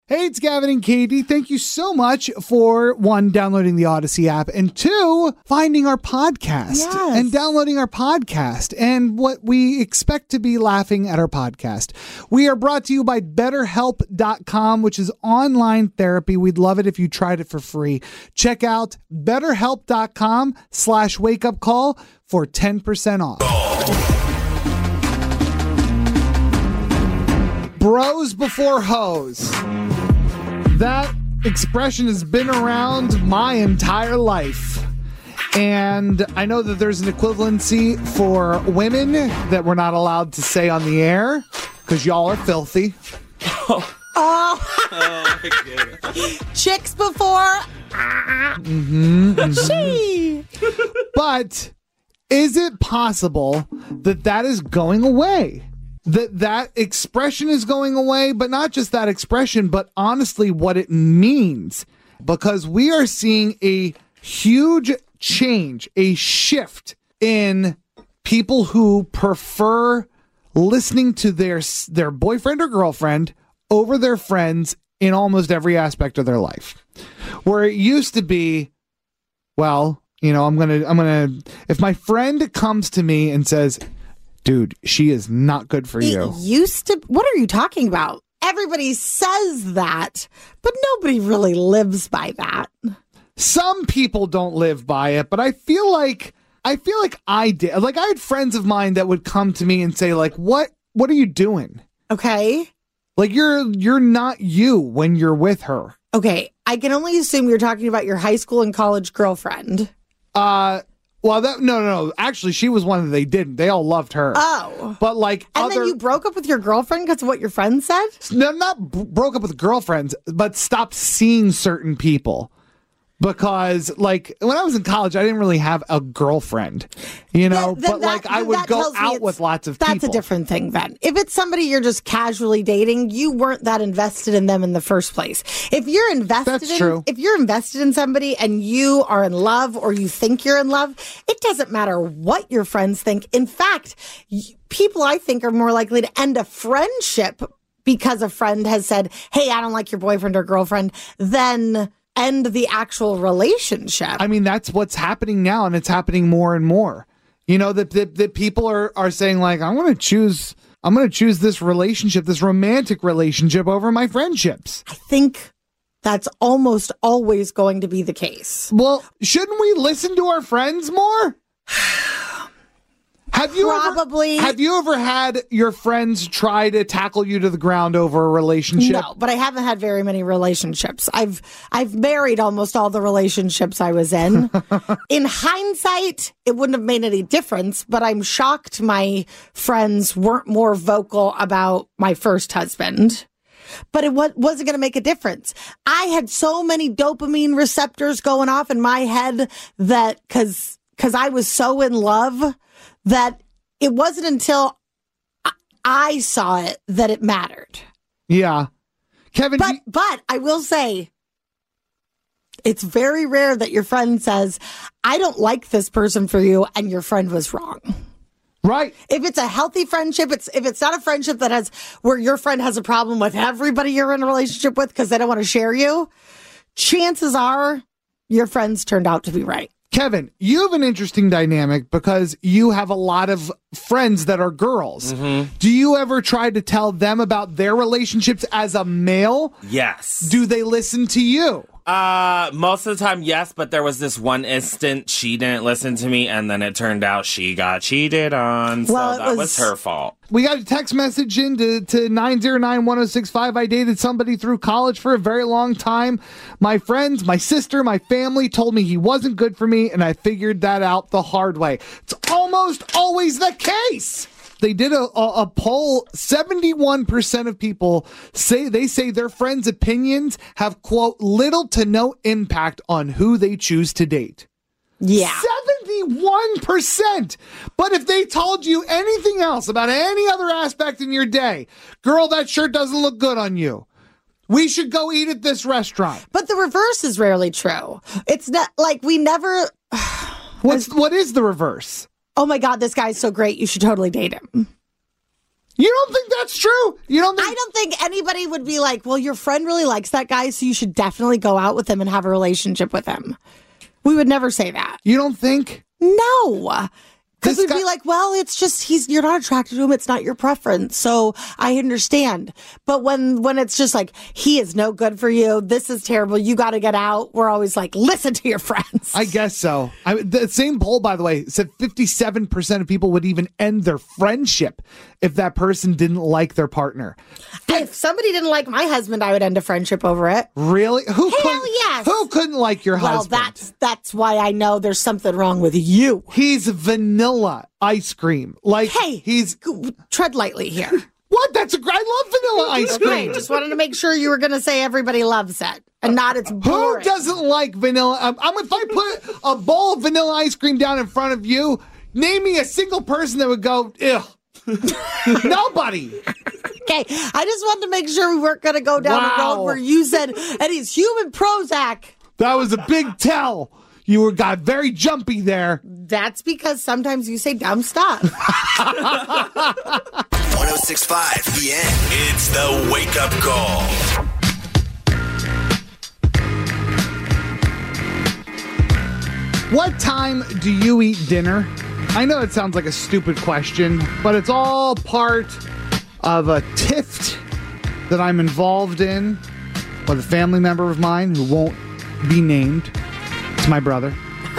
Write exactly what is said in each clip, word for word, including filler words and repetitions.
Hey, it's Gavin and Katie. Thank you so much for, one, downloading the Odyssey app, and two, finding our podcast yes. and downloading our podcast and what we expect to be laughing at our podcast. We are brought to you by better help dot com, which is online therapy. We'd love it if you tried it for free. Check out better help dot com slash wake up call for ten percent off. Bros before hoes. That expression has been around my entire life. And I know that there's an equivalency for women that we're not allowed to say on the air because y'all are filthy. Oh, oh. oh my goodness. Chicks before. Mm-hmm, mm-hmm. But is it possible that that is going away? That that expression is going away, but not just that expression, but honestly what it means. Because we are seeing a huge change, a shift in people who prefer listening to their their boyfriend or girlfriend over their friends in almost every aspect of their life. Where it used to be, well, you know, I'm going to, I'm going to, if my friend comes to me and says, dude, she is not good for you. It used to. What are you talking about? Everybody says that, but nobody really lives by that. Some people don't live by it, but I feel like I feel like I did. Like I had friends of mine that would come to me and say, like, "What? What are you doing?" Okay. Like you're you're not you when you're with her. Okay, I can only assume you're talking about your high school and college girlfriend. Uh. Well, that no, no, no. Actually, she was one that they didn't. They all loved her. Oh. But like And other... then you broke up with your girlfriend because of what your friend said? No, not b- broke up with girlfriends, but stopped seeing certain people. Because, like, when I was in college, I didn't really have a girlfriend, you know, Then- then but, that- like, I then would that go tells me out it's- with lots of That's people. a different thing then. If it's somebody you're just casually dating, you weren't that invested in them in the first place. If you're invested That's in, true. if you're invested in somebody and you are in love or you think you're in love, it doesn't matter what your friends think. In fact, y- people I think are more likely to end a friendship because a friend has said, hey, I don't like your boyfriend or girlfriend, than end the actual relationship. I mean, that's what's happening now, and it's happening more and more. You know, that that, that people are, are saying, like, I'm going to choose, I'm going to choose this relationship, this romantic relationship over my friendships. I think that's almost always going to be the case. Well, shouldn't we listen to our friends more? Have you Probably. Ever, have you ever had your friends try to tackle you to the ground over a relationship? No, but I haven't had very many relationships. I've I've married almost all the relationships I was in. In hindsight, it wouldn't have made any difference, but I'm shocked my friends weren't more vocal about my first husband. But it wa- wasn't going to make a difference. I had so many dopamine receptors going off in my head that because because I was so in love that it wasn't until I saw it that it mattered. Yeah. Kevin, But you- but I will say, it's very rare that your friend says, I don't like this person for you, and your friend was wrong. right. If it's a healthy friendship, it's if it's not a friendship that has where your friend has a problem with everybody you're in a relationship with because they don't want to share you, chances are your friends turned out to be right. Kevin, you have an interesting dynamic because you have a lot of friends that are girls. Mm-hmm. Do you ever try to tell them about their relationships as a male? Yes. Do they listen to you? Uh, most of the time, yes, but there was this one instant she didn't listen to me, and then it turned out she got cheated on, so Well, it that was, was- her fault. We got a text message in to, to nine zero nine one oh six five. I dated somebody through college for a very long time. My friends, my sister, my family told me he wasn't good for me, and I figured that out the hard way. It's almost always the case. They did a, a, a poll. seventy-one percent of people say they say their friends' opinions have, quote, little to no impact on who they choose to date. Yeah. seventy-one percent. But if they told you anything else about any other aspect in your day, girl, that shirt doesn't look good on you. We should go eat at this restaurant. But the reverse is rarely true. It's not like we never. What's what is the reverse? Oh my God, this guy's so great. You should totally date him. You don't think that's true? You don't think I don't think anybody would be like, well, your friend really likes that guy, so you should definitely go out with him and have a relationship with him. We would never say that. You don't think? No. Because This we'd guy- be like, well, it's just he's you're not attracted to him. It's not your preference. So I understand. But when when it's just like he is no good for you, this is terrible. You got to get out. We're always like, listen to your friends. I guess so. I, the same poll, by the way, said fifty-seven percent of people would even end their friendship if that person didn't like their partner. If somebody didn't like my husband, I would end a friendship over it. Really? Who Hell couldn't, yes. Who couldn't like your Well, husband? that's that's why I know there's something wrong with you. He's vanilla ice cream. Like Hey, he's tread lightly here. what? That's a I love vanilla ice cream. Okay, just wanted to make sure you were going to say everybody loves it and not it's Who boring. doesn't like vanilla? Um, I'm if I put a bowl of vanilla ice cream down in front of you, name me a single person that would go, ew. Nobody. Okay, I just wanted to make sure we weren't going to go down a Wow. road where you said, and he's human Prozac. That was a big tell. You were got very jumpy there. That's because sometimes you say dumb stuff. one oh six point five The End. It's the Wake Up Call. What time do you eat dinner? I know it sounds like a stupid question, but it's all part of a tiff that I'm involved in with a family member of mine who won't be named. It's my brother.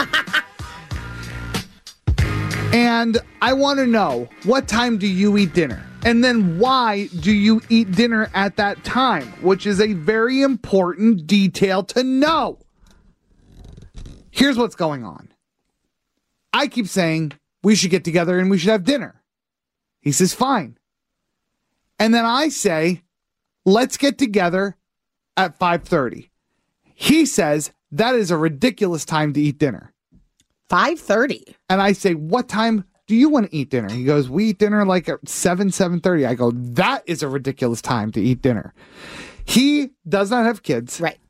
And I want to know, what time do you eat dinner? And then why do you eat dinner at that time? Which is a very important detail to know. Here's what's going on. I keep saying we should get together and we should have dinner. He says, fine. And then I say, let's get together at five thirty. He says, that is a ridiculous time to eat dinner. five thirty. And I say, what time do you want to eat dinner? He goes, we eat dinner like at seven, seven thirty. I go, that is a ridiculous time to eat dinner. He does not have kids. Right.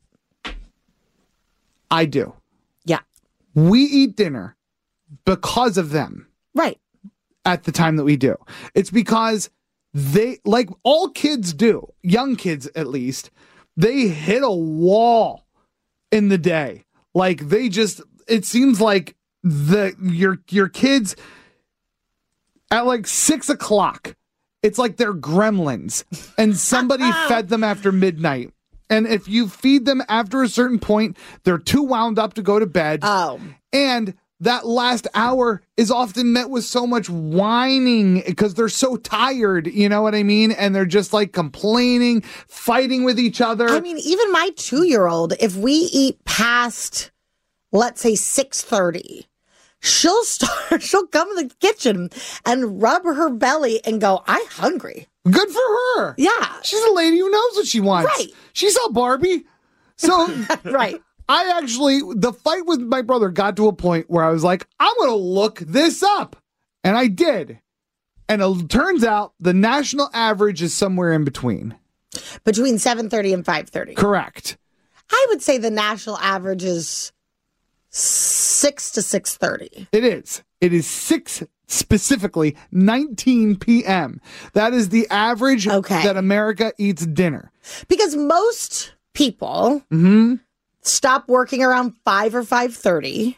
I do. Yeah. We eat dinner because of them Right. at the time that we do. It's because they, like all kids do, young kids at least, they hit a wall in the day. Like they just, it seems like the your your kids at like six o'clock, it's like they're gremlins and somebody fed them after midnight. And if you feed them after a certain point, they're too wound up to go to bed. Oh. And that last hour is often met with so much whining because they're so tired, you know what I mean? And they're just like complaining, fighting with each other. I mean, even my two-year-old, if we eat past, let's say six thirty, she'll start, she'll come in the kitchen and rub her belly and go, I'm hungry. Good for her. Yeah. She's a lady who knows what she wants. Right. She saw Barbie. So Right. I actually, the fight with my brother got to a point where I was like, I'm going to look this up. And I did. And it turns out the national average is somewhere in between. Between seven thirty and five thirty. Correct. I would say the national average is six to six thirty. It is. It is six, specifically nineteen p.m. That is the average Okay. that America eats dinner. Because most people Mm-hmm. stop working around five or five thirty.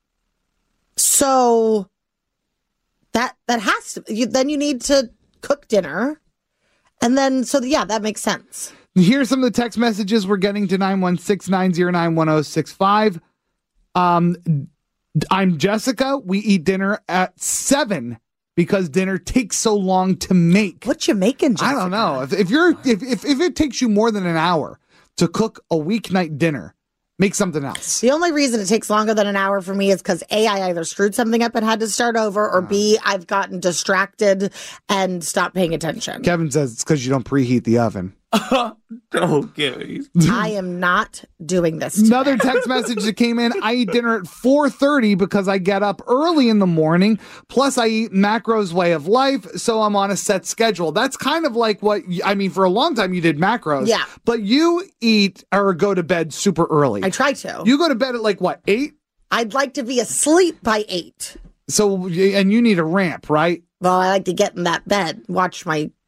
So that that has to you, then you need to cook dinner. And then so yeah, that makes sense. Here's some of the text messages we're getting to nine one six, nine zero nine, one zero six five. Um, I'm Jessica. We eat dinner at seven because dinner takes so long to make. What you making, Jessica? I don't know. If, if you're if, if if it takes you more than an hour to cook a weeknight dinner, make something else. The only reason it takes longer than an hour for me is because A, I either screwed something up and had to start over, or B, I've gotten distracted and stopped paying attention. Kevin says it's because you don't preheat the oven. Don't get me. I am not doing this today. Another text message that came in. I eat dinner at four thirty because I get up early in the morning. Plus, I eat Macro's way of life, so I'm on a set schedule. That's kind of like what, y- I mean, for a long time you did Macros. Yeah. But you eat or go to bed super early. I try to. You go to bed at like, what, eight? I'd like to be asleep by eight. So, and you need a ramp, right? Well, I like to get in that bed, watch my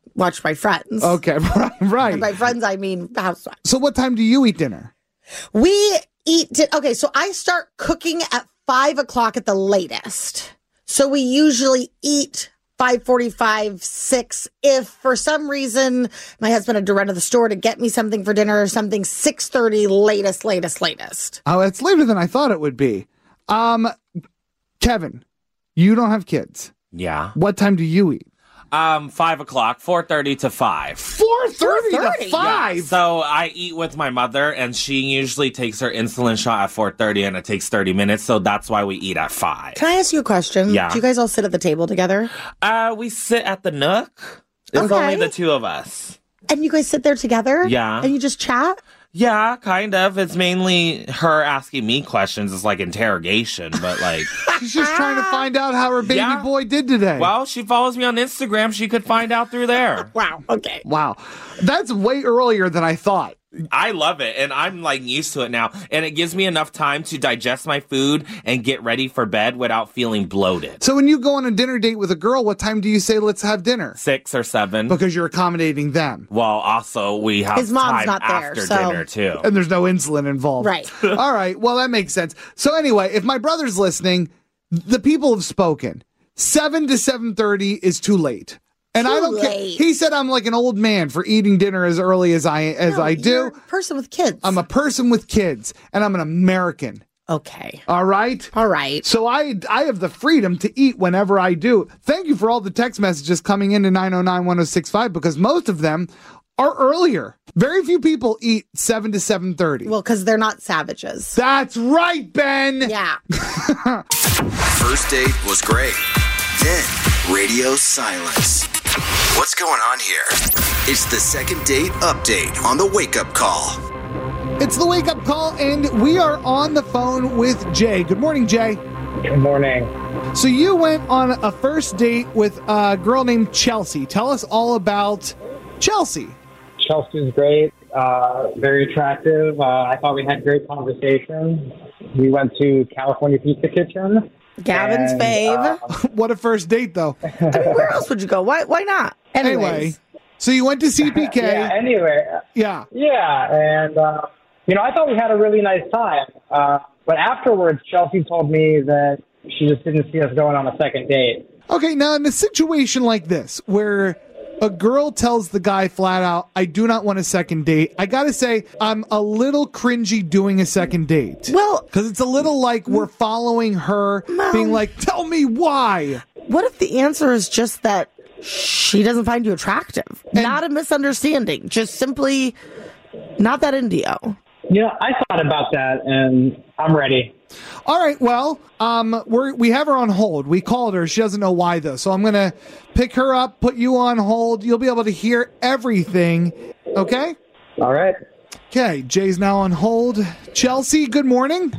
watch my friends. Okay, right, right. And by friends, I mean housewives. So what time do you eat dinner? We eat, di- okay, so I start cooking at five o'clock at the latest. So we usually eat five forty-five, six. If for some reason my husband had to run to the store to get me something for dinner or something, six thirty, latest, latest, latest. Oh, it's later than I thought it would be. Um, Kevin, you don't have kids. Yeah. What time do you eat? Um, five o'clock, four thirty to five. four thirty to Yeah, five? Yeah, so I eat with my mother, and she usually takes her insulin shot at four thirty, and it takes thirty minutes. So that's why we eat at five. Can I ask you a question? Yeah. Do you guys all sit at the table together? Uh, we sit at the Nook. It's Okay. only the two of us. And you guys sit there together? Yeah. And you just chat? Yeah, kind of. It's mainly her asking me questions. It's like interrogation, but like, She's just trying to find out how her baby Yeah. boy did today. well, she follows me on Instagram. She could find out through there. Wow. Okay. Wow. That's way earlier than I thought. I love it, and I'm like used to it now, and it gives me enough time to digest my food and get ready for bed without feeling bloated. So when you go on a dinner date with a girl, what time do you say, let's have dinner? Six or seven. Because you're accommodating them. Well, also we have His mom's time not there, after so- dinner too. And there's no insulin involved. Right. All right. Well, that makes sense. So anyway, if my brother's listening, the people have spoken. seven to seven thirty is too late. And Too I don't care. late. He said I'm like an old man for eating dinner as early as I as No, I do. you're a person with kids. I'm a person with kids, and I'm an American. okay. All right. All right. So I I have the freedom to eat whenever I do. Thank you for all the text messages coming in to nine oh nine, one oh six five because most of them are earlier. Very few people eat seven to seven thirty. Well, because they're not savages. That's right, Ben. Yeah. First date was great. Then radio silence. What's going on here? It's the second date update on the Wake Up Call. It's the wake up call, and we are on the phone with Jay. Good morning, Jay. Good morning. So you went on a first date with a girl named Chelsea. Tell us all about Chelsea. Chelsea's great, uh, very attractive. Uh, I thought we had great conversation. We went to California Pizza Kitchen. Gavin's And, fave. uh, What a first date, though. I mean, where else would you go? Why? Why not? Anyways. Anyway, so you went to C P K. yeah, anyway, Yeah. yeah, and, uh, you know, I thought we had a really nice time. Uh, but afterwards, Chelsea told me that she just didn't see us going on a second date. Okay, now in a situation like this, where a girl tells the guy flat out, I do not want a second date, I gotta say, I'm a little cringy doing a second date. Well, Because it's a little like we're following her, Mom. being like, tell me why. what if the answer is just that she doesn't find you attractive? And- not a misunderstanding. Just simply not that into you. You know, I thought about that, and I'm ready. All right, well, um, we're, we have her on hold. We called her. She doesn't know why, though. So I'm going to pick her up, put you on hold. You'll be able to hear everything. Okay? All right. Okay, Jay's now on hold. Chelsea, good morning.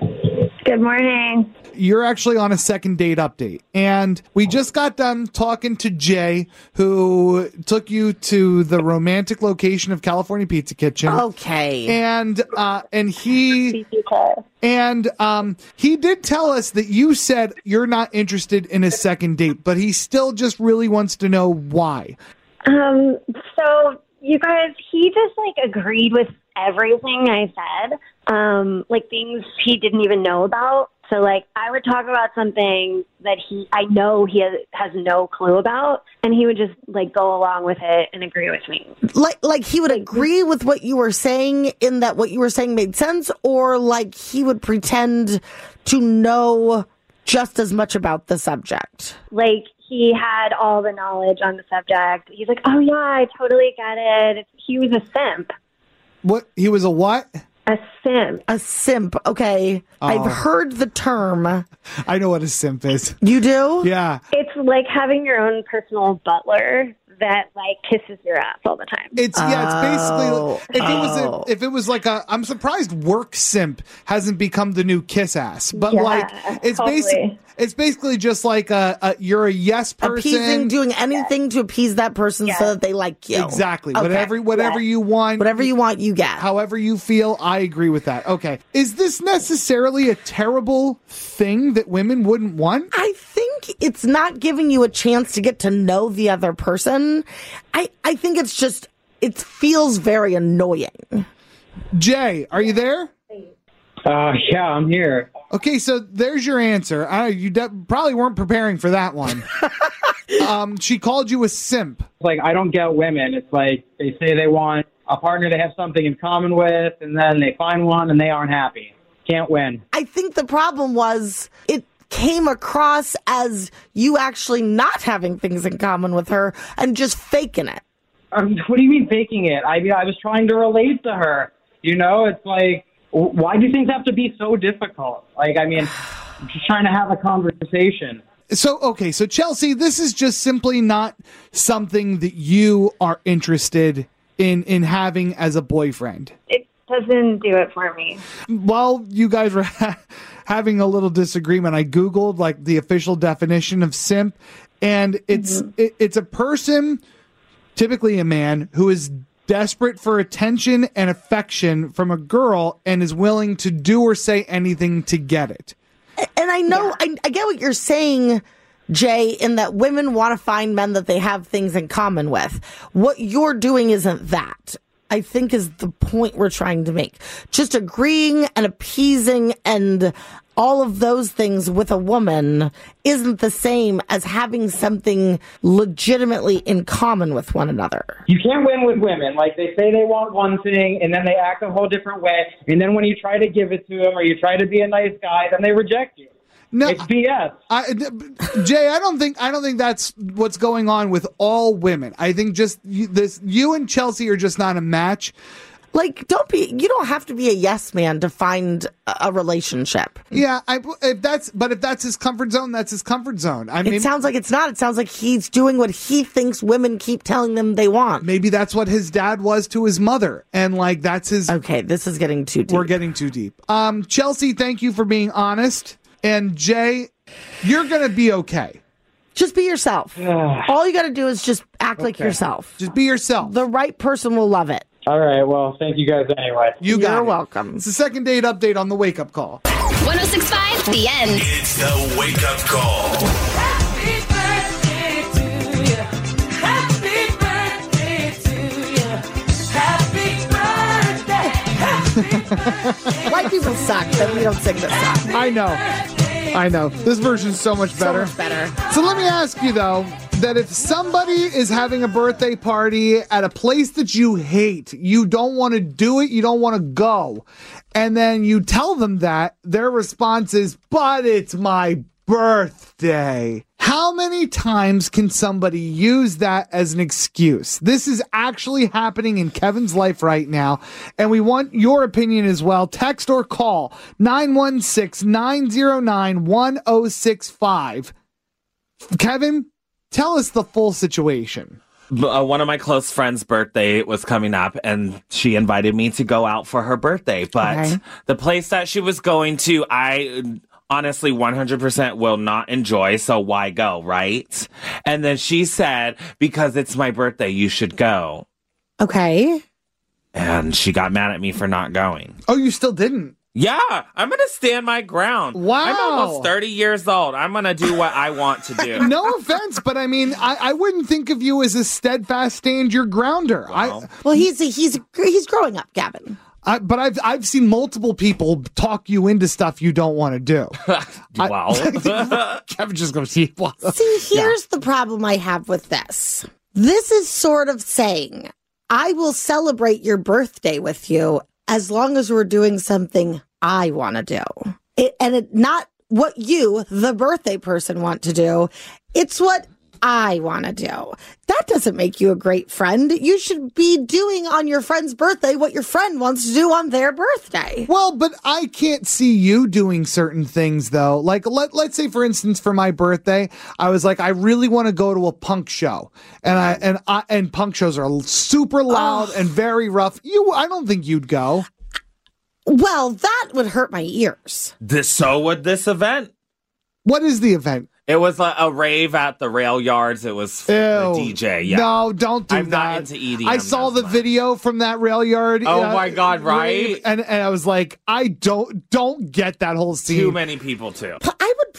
Good morning. You're actually on a second date update. And we just got done talking to Jay, who took you to the romantic location of California Pizza Kitchen. Okay. And uh, and he and um, he did tell us that you said you're not interested in a second date, but he still just really wants to know why. Um, so you guys, he just like agreed with everything I said. Um, like things he didn't even know about. So like I would talk about something that he, I know he has, has no clue about, and he would just like go along with it and agree with me. Like, like he would agree with what you were saying in that what you were saying made sense, or like he would pretend to know just as much about the subject. Like he had all the knowledge on the subject. He's like, oh yeah, I totally get it. He was a simp. What? He was a what? A simp. A simp. Okay. Oh. I've heard the term. I know what a simp is. You do? Yeah. It's like having your own personal butler that like kisses your ass all the time. It's yeah, it's Oh. basically if it was Oh. a, if it was like a I'm surprised work simp hasn't become the new kiss ass. But Yeah, like it's totally. basically it's basically just like a, a you're a yes person. Appeasing, doing anything to appease that person Yes. so that they like you. Exactly. Okay. Whatever whatever Yes. you want. Whatever you want, you get. However you feel, I agree with that. Okay. Is this necessarily a terrible thing that women wouldn't want? I think think it's not giving you a chance to get to know the other person. I, I think it's just, it feels very annoying. Jay, are you there? Uh, yeah, I'm here. Okay, so there's your answer. I, you de- probably weren't preparing for that one. um, she called you a simp. Like, I don't get women. It's like they say they want a partner they have something in common with, and then they find one and they aren't happy. Can't win. I think the problem was it came across as you actually not having things in common with her and just faking it. Um, what do you mean faking it? I mean, I was trying to relate to her. You know, it's like, why do things have to be so difficult? Like, I mean, I'm just trying to have a conversation. So, okay, so Chelsea, this is just simply not something that you are interested in in having as a boyfriend. It doesn't do it for me. While you guys were ha- having a little disagreement, I Googled like the official definition of simp, and it's mm-hmm. it, it's a person, typically a man, who is desperate for attention and affection from a girl and is willing to do or say anything to get it. And I know, Yeah. I, I get what you're saying, Jay, in that women want to find men that they have things in common with. What you're doing isn't that, I think, is the point we're trying to make. Just agreeing and appeasing and all of those things with a woman isn't the same as having something legitimately in common with one another. You can't win with women. Like, they say they want one thing, and then they act a whole different way. And then when you try to give it to them or you try to be a nice guy, then they reject you. No, It's B S. I, Jay, I don't think I don't think that's what's going on with all women. I think just you, this you and Chelsea are just not a match. Like, don't be, you don't have to be a yes man to find a, a relationship. Yeah, I, if that's, but if that's his comfort zone, that's his comfort zone. I mean, It sounds like it's not. It sounds like he's doing what he thinks women keep telling them they want. maybe that's what his dad was to his mother, and like that's his. Okay, this is getting too deep. We're getting too deep. Um, Chelsea, thank you for being honest, and Jay, you're gonna be okay. Just be yourself. All you got to do is just act like yourself. Just be yourself. The right person will love it. All right, well, thank you guys anyway. You got You're it. welcome. It's the second date update on the wake up call. one oh six point five, The End. It's the wake up call. Happy birthday to you. Happy birthday to you. Happy birthday. Happy birthday. White people suck that we don't sing this song. I know. I know. This version's so much So better. much better. So let me ask you, though, that if somebody is having a birthday party at a place that you hate, you don't want to do it, you don't want to go, and then you tell them that, their response is, but it's my birthday. How many times can somebody use that as an excuse? This is actually happening in Kevin's life right now, and we want your opinion as well. Text or call nine one six, nine zero nine, one zero six five. Kevin, tell us the full situation. Uh, one of my close friends' birthday was coming up, and she invited me to go out for her birthday. But Okay. the place that she was going to, I honestly one hundred percent will not enjoy, so why go, right? And then she said, because it's my birthday, you should go. Okay. And she got mad at me for not going. Oh, you still didn't? Yeah, I'm going to stand my ground. Wow. I'm almost thirty years old. I'm going to do what I want to do. No offense, but I mean, I, I wouldn't think of you as a steadfast stand your grounder. Wow. Well, he's he's he's growing up, Gavin. I, I, but I've I've seen multiple people talk you into stuff you don't want to do. Wow. Kevin just goes, "Yeah, well." See, here's the problem I have with this. This is sort of saying, I will celebrate your birthday with you as long as we're doing something I want to do. It, and it not what you, the birthday person, want to do. It's what I want to do. That doesn't make you a great friend. You should be doing on your friend's birthday what your friend wants to do on their birthday. Well, but I can't see you doing certain things though. Like let let's say for instance for my birthday, I was like I really want to go to a punk show. And I and I and punk shows are super loud and very rough. You I don't think you'd go. Well, that would hurt my ears. This, so would this event. What is the event? It was a, a rave at the rail yards. It was the Ew. D J. Yeah. No, don't do I'm that. not into E D M I saw as the much. video from that rail yard. Oh my God, right? rave, And and I was like, I don't don't get that whole scene. Too many people too. I would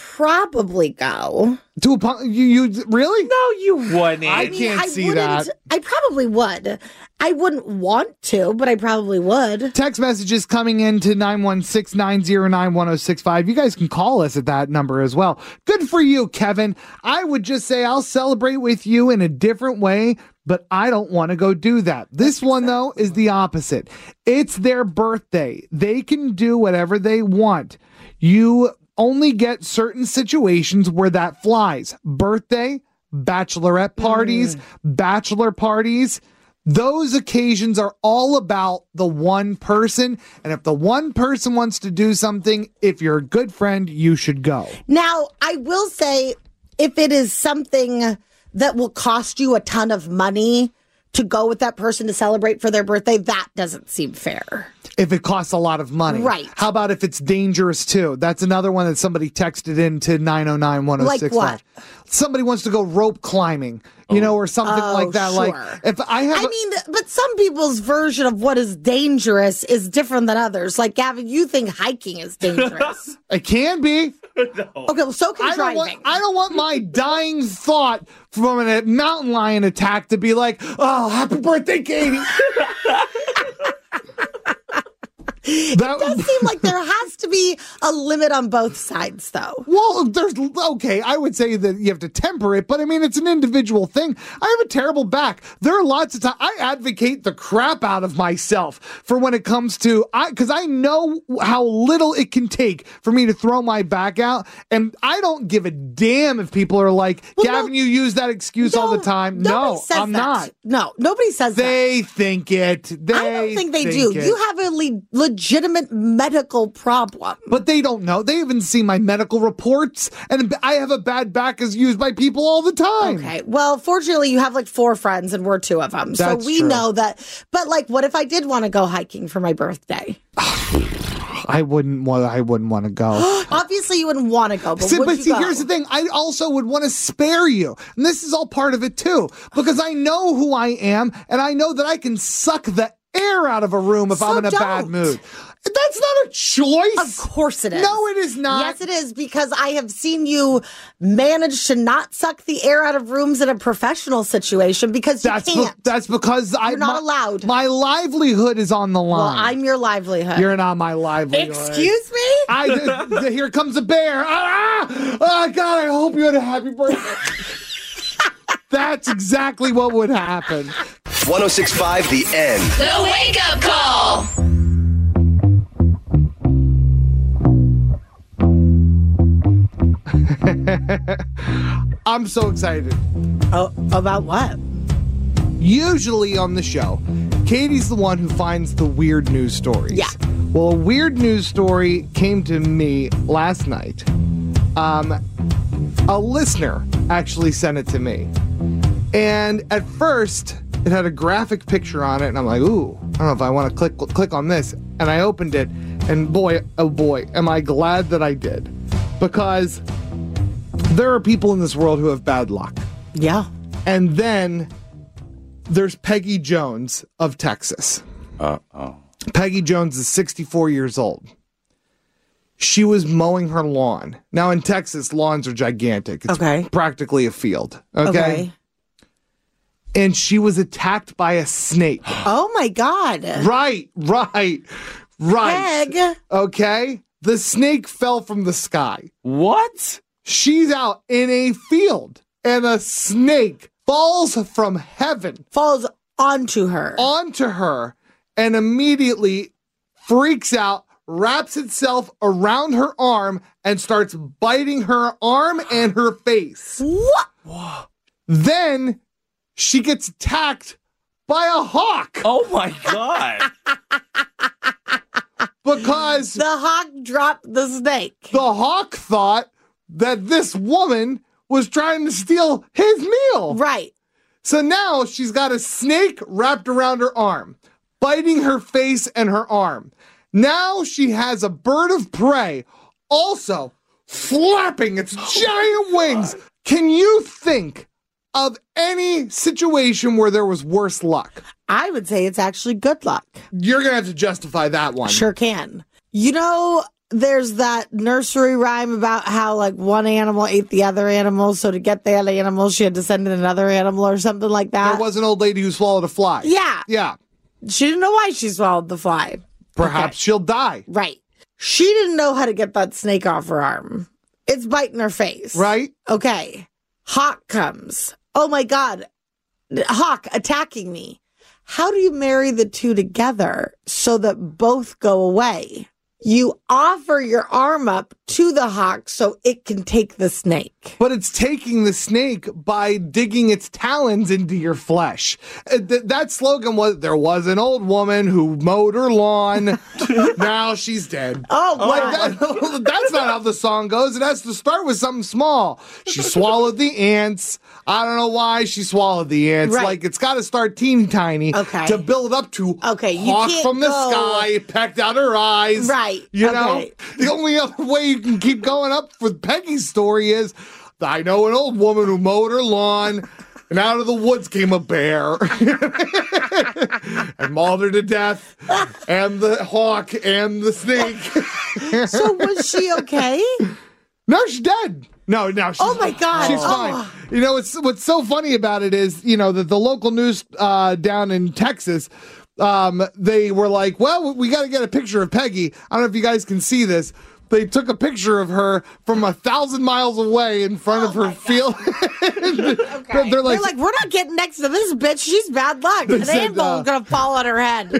probably go. To a punk, you, you really? No, you wouldn't. I I mean, can't I see wouldn't- that. I probably would. I wouldn't want to, but I probably would. Text messages coming in to nine one six, nine zero nine, one zero six five. You guys can call us at that number as well. Good for you, Kevin. I would just say I'll celebrate with you in a different way, but I don't want to go do that. This one, though, is the opposite. It's their birthday. They can do whatever they want. You only get certain situations where that flies. Birthday, bachelorette parties, mm. bachelor parties. Those occasions are all about the one person. And if the one person wants to do something, if you're a good friend, you should go. Now, I will say, if it is something that will cost you a ton of money to go with that person to celebrate for their birthday, that doesn't seem fair. If it costs a lot of money. Right. How about if it's dangerous too? That's another one that somebody texted into nine oh nine, one oh six five. Like what? Somebody wants to go rope climbing, you know, or something Oh, like that. sure. Like if I have, I a- mean, but some people's version of what is dangerous is different than others. Like, Gavin, you think hiking is dangerous. it can be. Okay, well, so can I don't, driving. want, I don't want my dying thought from a mountain lion attack to be like, oh, happy birthday, Katie. It That- does seem like there has to be a limit on both sides, though. Well, there's okay. I would say that you have to temper it, but I mean, it's an individual thing. I have a terrible back. There are lots of times I advocate the crap out of myself for when it comes to I because I know how little it can take for me to throw my back out, and I don't give a damn if people are like, Well, Gavin, no- you use that excuse all the time. Nobody No, says I'm that. not. No, nobody says that. They think it. They I don't think they do. it. You have a le- legitimate medical problem. But they don't know. They haven't seen my medical reports, and I have a bad back is used by people all the time. Okay. Well, fortunately, you have like four friends, and we're two of them, so That's we true. know that. But like, what if I did want to go hiking for my birthday? I wouldn't want. I wouldn't want to go. Obviously, you wouldn't want to go, but See, would but you see, go? here's the thing. I also would want to spare you, and this is all part of it too, because I know who I am, and I know that I can suck the air out of a room if So I'm in a don't. bad mood. That's not a choice. Of course it is. No, it is not. Yes, it is, because I have seen you manage to not suck the air out of rooms in a professional situation because you That's be- can't. that's because I You're not my, allowed. My livelihood is on the well, line. I'm your livelihood. You're not my livelihood. Excuse me? I th- here comes a bear. Ah! Oh God! I hope you had a happy birthday. That's exactly what would happen. one oh six point five The End. The Wake Up Call. I'm so excited. Oh, about what? Usually on the show, Katie's the one who finds the weird news stories. Yeah. Well, a weird news story came to me last night. Um, a listener actually sent it to me. And at first, it had a graphic picture on it, and I'm like, ooh, I don't know if I want to click click on this. And I opened it, and boy, oh boy, am I glad that I did. Because there are people in this world who have bad luck. Yeah. And then there's Peggy Jones of Texas. Uh-oh. Peggy Jones is sixty-four years old. She was mowing her lawn. Now in Texas, lawns are gigantic. It's Okay. practically a field. Okay? Okay. And she was attacked by a snake. Oh my God. Right, right, right. Peg. Okay? The snake fell from the sky. What? She's out in a field, and a snake falls from heaven Falls onto her. onto her and immediately freaks out, wraps itself around her arm, and starts biting her arm and her face. What? Then she gets attacked by a hawk Oh my God. because The hawk dropped the snake. the hawk thought that this woman was trying to steal his meal. Right. So now she's got a snake wrapped around her arm, biting her face and her arm. Now she has a bird of prey also flapping its giant wings. Can you think of any situation where there was worse luck? I would say it's actually good luck. You're going to have to justify that one. Sure can. You know, there's that nursery rhyme about how like one animal ate the other animal, so to get that animal, she had to send in another animal or something like that. There was an old lady who swallowed a fly. Yeah. Yeah. She didn't know why she swallowed the fly. Perhaps Okay. she'll die. Right. She didn't know how to get that snake off her arm. It's biting her face. Right? Okay. Hawk comes. Oh my God. Hawk attacking me. How do you marry the two together so that both go away? You offer your arm up to the hawk so it can take the snake. But it's taking the snake by digging its talons into your flesh. Uh, th- that slogan was, there was an old woman who mowed her lawn. Now she's dead. Oh, Like God. that, that's not how the song goes. It has to start with something small. She swallowed the ants. I don't know why she swallowed the ants. Right. Like, it's got to start teeny tiny Okay. to build up to Okay, you hawk can't from the go- sky, pecked out her eyes. Right. You know? Okay. The only other way you can keep going up with Peggy's story is, I know an old woman who mowed her lawn, and out of the woods came a bear and mauled her to death, and the hawk and the snake. So was she okay? No, she's dead. No, no. She's, Oh, my God. She's Oh. fine. You know, it's what's so funny about it is, you know, that the local news uh, down in Texas, um, they were like, well, we got to get a picture of Peggy. I don't know if you guys can see this. They took a picture of her from a thousand miles away in front of her field. Okay. They're like, They're like, we're not getting next to this bitch. She's bad luck. They An said, animal's uh, going to fall on her head.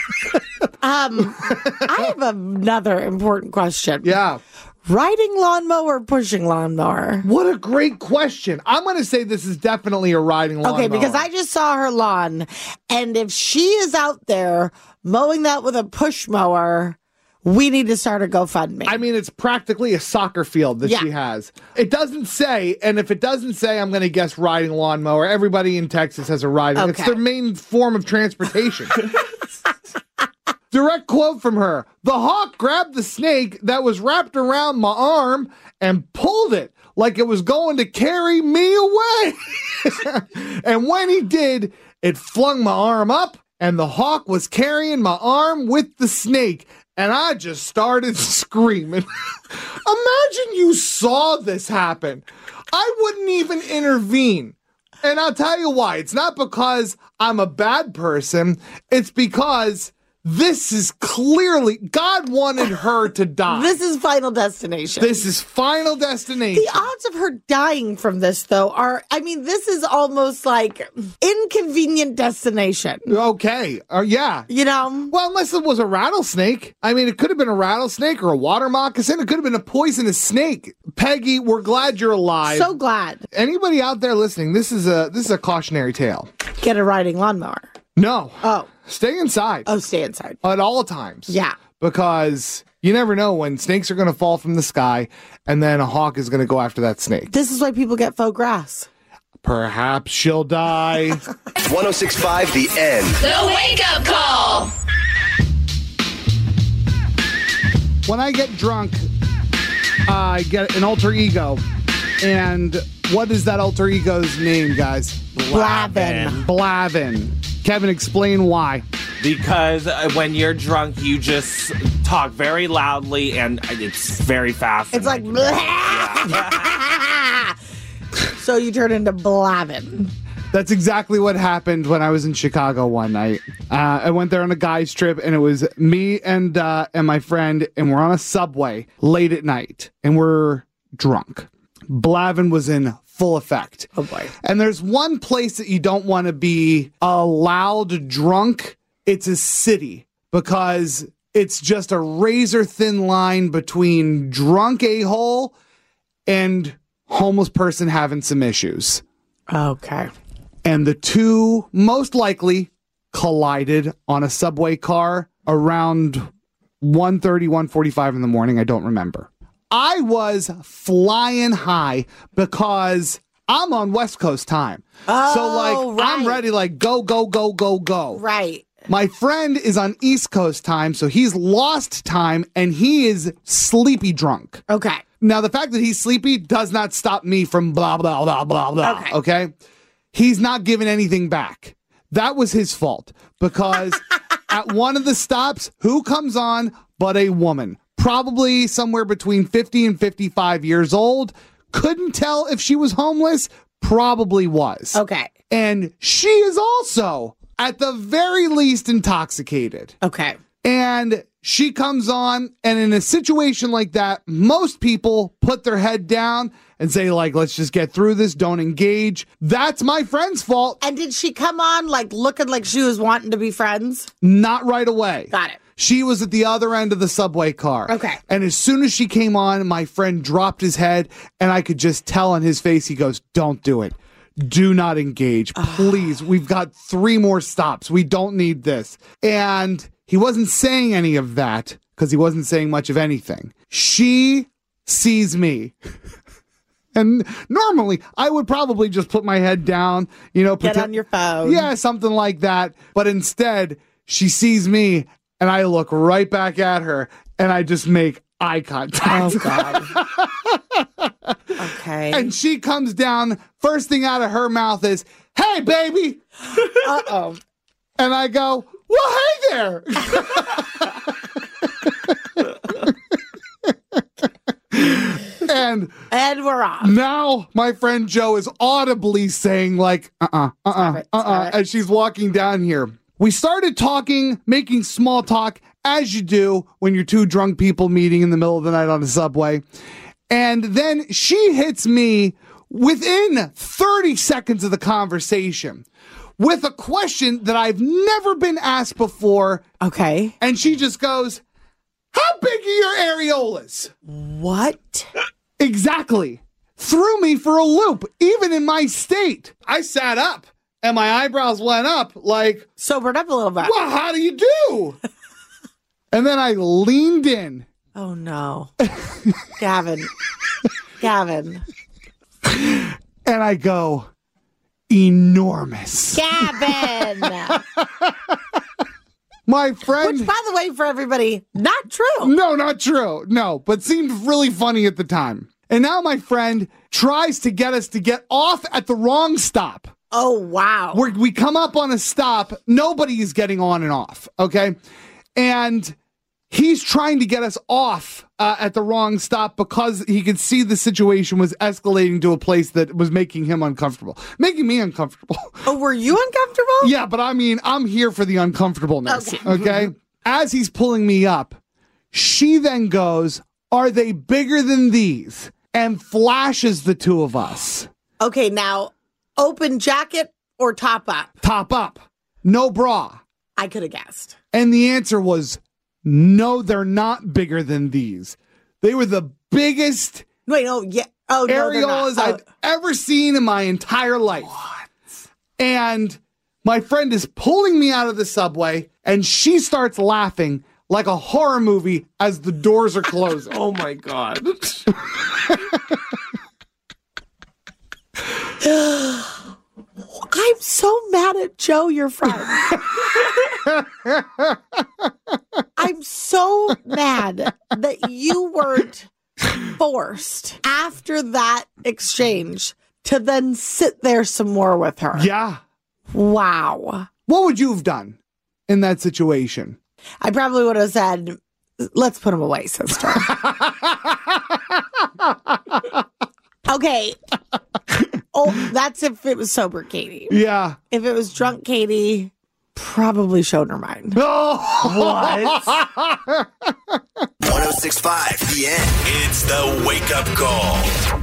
um, I have another important question. yeah. Riding lawnmower or pushing lawnmower? What a great question. I'm going to say this is definitely a riding lawnmower. Okay, because I just saw her lawn, and if she is out there mowing that with a push mower, we need to start a GoFundMe. I mean, it's practically a soccer field that Yeah. she has. It doesn't say, and if it doesn't say, I'm going to guess riding lawnmower. Everybody in Texas has a riding. It's Okay. their main form of transportation. Direct quote from her. The hawk grabbed the snake that was wrapped around my arm and pulled it like it was going to carry me away. And when he did, it flung my arm up, and the hawk was carrying my arm with the snake. And I just started screaming. Imagine you saw this happen. I wouldn't even intervene. And I'll tell you why. It's not because I'm a bad person. It's because this is clearly, God wanted her to die. this is Final Destination. This is Final Destination. The odds of her dying from this, though, are, I mean, this is almost like inconvenient destination. Okay. Uh, yeah. You know? Well, unless it was a rattlesnake. I mean, it could have been a rattlesnake or a water moccasin. It could have been a poisonous snake. Peggy, we're glad you're alive. So glad. Anybody out there listening, this is a this is a cautionary tale. Get a riding lawnmower. No. Oh. Stay inside Oh, stay inside. at all times. Yeah. Because you never know when snakes are going to fall from the sky and then a hawk is going to go after that snake. This is why people get faux grass. Perhaps she'll die. one oh six point five The End. The Wake Up Call. When I get drunk, I get an alter ego. And what is that alter ego's name, guys? Blavin. Blavin. Kevin, explain why. Because uh, when you're drunk, you just talk very loudly and it's very fast. It's like, so you turn into Blavin. That's exactly what happened when I was in Chicago one night. Uh, I went there on a guy's trip, and it was me and uh, and my friend, and we're on a subway late at night, and we're drunk. Blavin was in full effect. Oh, boy. And there's one place that you don't want to be a loud drunk. It's a city, because it's just a razor thin line between drunk a-hole and homeless person having some issues. Okay. And the two most likely collided on a subway car around one thirty, one forty-five in the morning. I don't remember. I was flying high because I'm on West Coast time. Oh, so, like, right. I'm ready, like, go, go, go, go, go. Right. My friend is on East Coast time, so he's lost time, and he is sleepy drunk. Okay. Now, the fact that he's sleepy does not stop me from blah, blah, blah, blah, blah. Okay. Okay? He's not giving anything back. That was his fault, because at one of the stops, who comes on but a woman? probably somewhere between fifty and fifty-five years old. Couldn't tell if she was homeless. Probably was. Okay. And she is also, at the very least, intoxicated. Okay. And she comes on, and in a situation like that, most people put their head down and say, like, let's just get through this, don't engage. That's my friend's fault. And did she come on, like, looking like she was wanting to be friends? Not right away. Got it. She was at the other end of the subway car. Okay. And as soon as she came on, my friend dropped his head, and I could just tell on his face, he goes, don't do it. Do not engage. Please. We've got three more stops. We don't need this. And he wasn't saying any of that because he wasn't saying much of anything. She sees me. And normally I would probably just put my head down, you know, Get pretend- on your phone. Yeah, something like that. But instead, she sees me and I look right back at her and I just make eye contact. Oh, God. Okay. And she comes down, first thing out of her mouth is, hey, baby. Uh-oh. And I go, well, hey there. and and we're off. Now my friend Joe is audibly saying like, uh-uh, uh-uh, it, uh-uh, as she's walking down here. We started talking, making small talk, as you do when you're two drunk people meeting in the middle of the night on the subway. And then she hits me within thirty seconds of the conversation with a question that I've never been asked before. Okay. And she just goes, how big are your areolas? What? Exactly. Threw me for a loop, even in my state. I sat up and my eyebrows went up like, sobered up a little bit. Well, how do you do? And then I leaned in. Oh, no. Gavin. Gavin. And I go, enormous. Gavin. My friend. Which, by the way, for everybody, not true. No, not true. No, but seemed really funny at the time. And now my friend tries to get us to get off at the wrong stop. Oh, wow. Where we come up on a stop, nobody is getting on and off, okay? And he's trying to get us off uh, at the wrong stop because he could see the situation was escalating to a place that was making him uncomfortable. Making me uncomfortable. Oh, were you uncomfortable? Yeah, but I mean, I'm here for the uncomfortableness, okay? okay? As he's pulling me up, she then goes, are they bigger than these? And flashes the two of us. Okay, now, open jacket or top up? Top up. No bra. I could have guessed. And the answer was, no, they're not bigger than these. They were the biggest Wait, oh, yeah. Oh, no, they're areolas not. I've ever seen in my entire life. What? And my friend is pulling me out of the subway, and she starts laughing like a horror movie as the doors are closing. Oh, my God. I'm so mad at Joe, your friend. I'm so mad that you weren't forced after that exchange to then sit there some more with her. Yeah. Wow. What would you have done in that situation? I probably would have said, let's put him away, sister. Okay. Oh, that's if it was sober Katie. Yeah. If it was drunk Katie, probably showed her mind. Oh, what? one oh six point five The End. It's the Wake Up Call.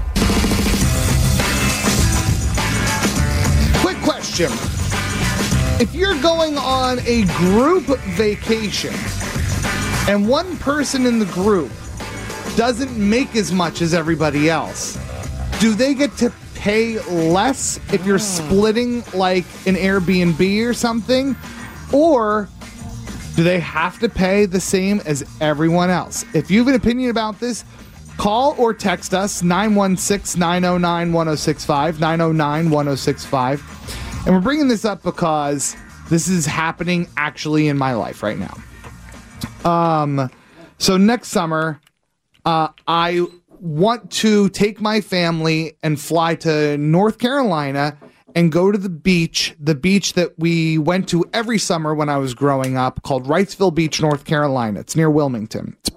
Quick question. If you're going on a group vacation and one person in the group doesn't make as much as everybody else, do they get to pay less if you're splitting like an Airbnb or something? Or do they have to pay the same as everyone else? If you have an opinion about this, call or text us nine one six, nine oh nine, one oh six five, nine oh nine, one oh six five. And we're bringing this up because this is happening actually in my life right now. Um, so next summer, uh, I want to take my family and fly to North Carolina and go to the beach, the beach that we went to every summer when I was growing up, called Wrightsville Beach, North Carolina. It's near Wilmington. It's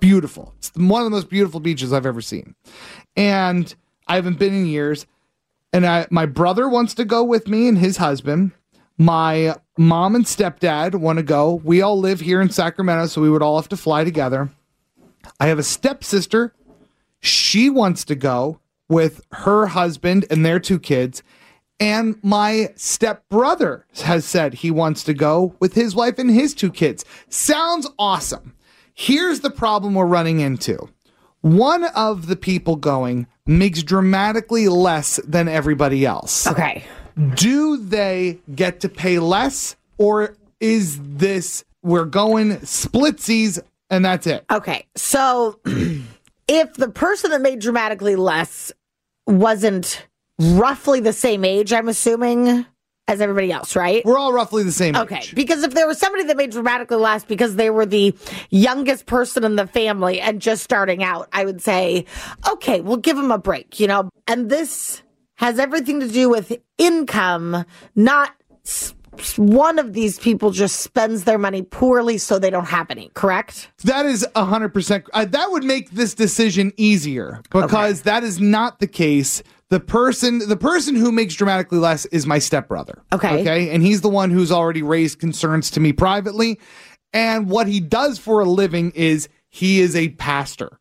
beautiful. It's one of the most beautiful beaches I've ever seen. And I haven't been in years. And I, my brother wants to go with me and his husband. My mom and stepdad want to go. We all live here in Sacramento, so we would all have to fly together. I have a stepsister. She wants to go with her husband and their two kids. And my stepbrother has said he wants to go with his wife and his two kids. Sounds awesome. Here's the problem we're running into. One of the people going makes dramatically less than everybody else. Okay. Do they get to pay less, or is this we're going splitsies and that's it? Okay. So if the person that made dramatically less wasn't roughly the same age, I'm assuming, as everybody else, right? We're all roughly the same Okay, age. because if there was somebody that made dramatically less because they were the youngest person in the family and just starting out, I would say, okay, we'll give them a break, you know? And this has everything to do with income, not s- one of these people just spends their money poorly so they don't have any, correct? That is one hundred percent. Uh, that would make this decision easier because okay. that is not the case. The person the person who makes dramatically less is my stepbrother. Okay. Okay. And he's the one who's already raised concerns to me privately. And what he does for a living is he is a pastor.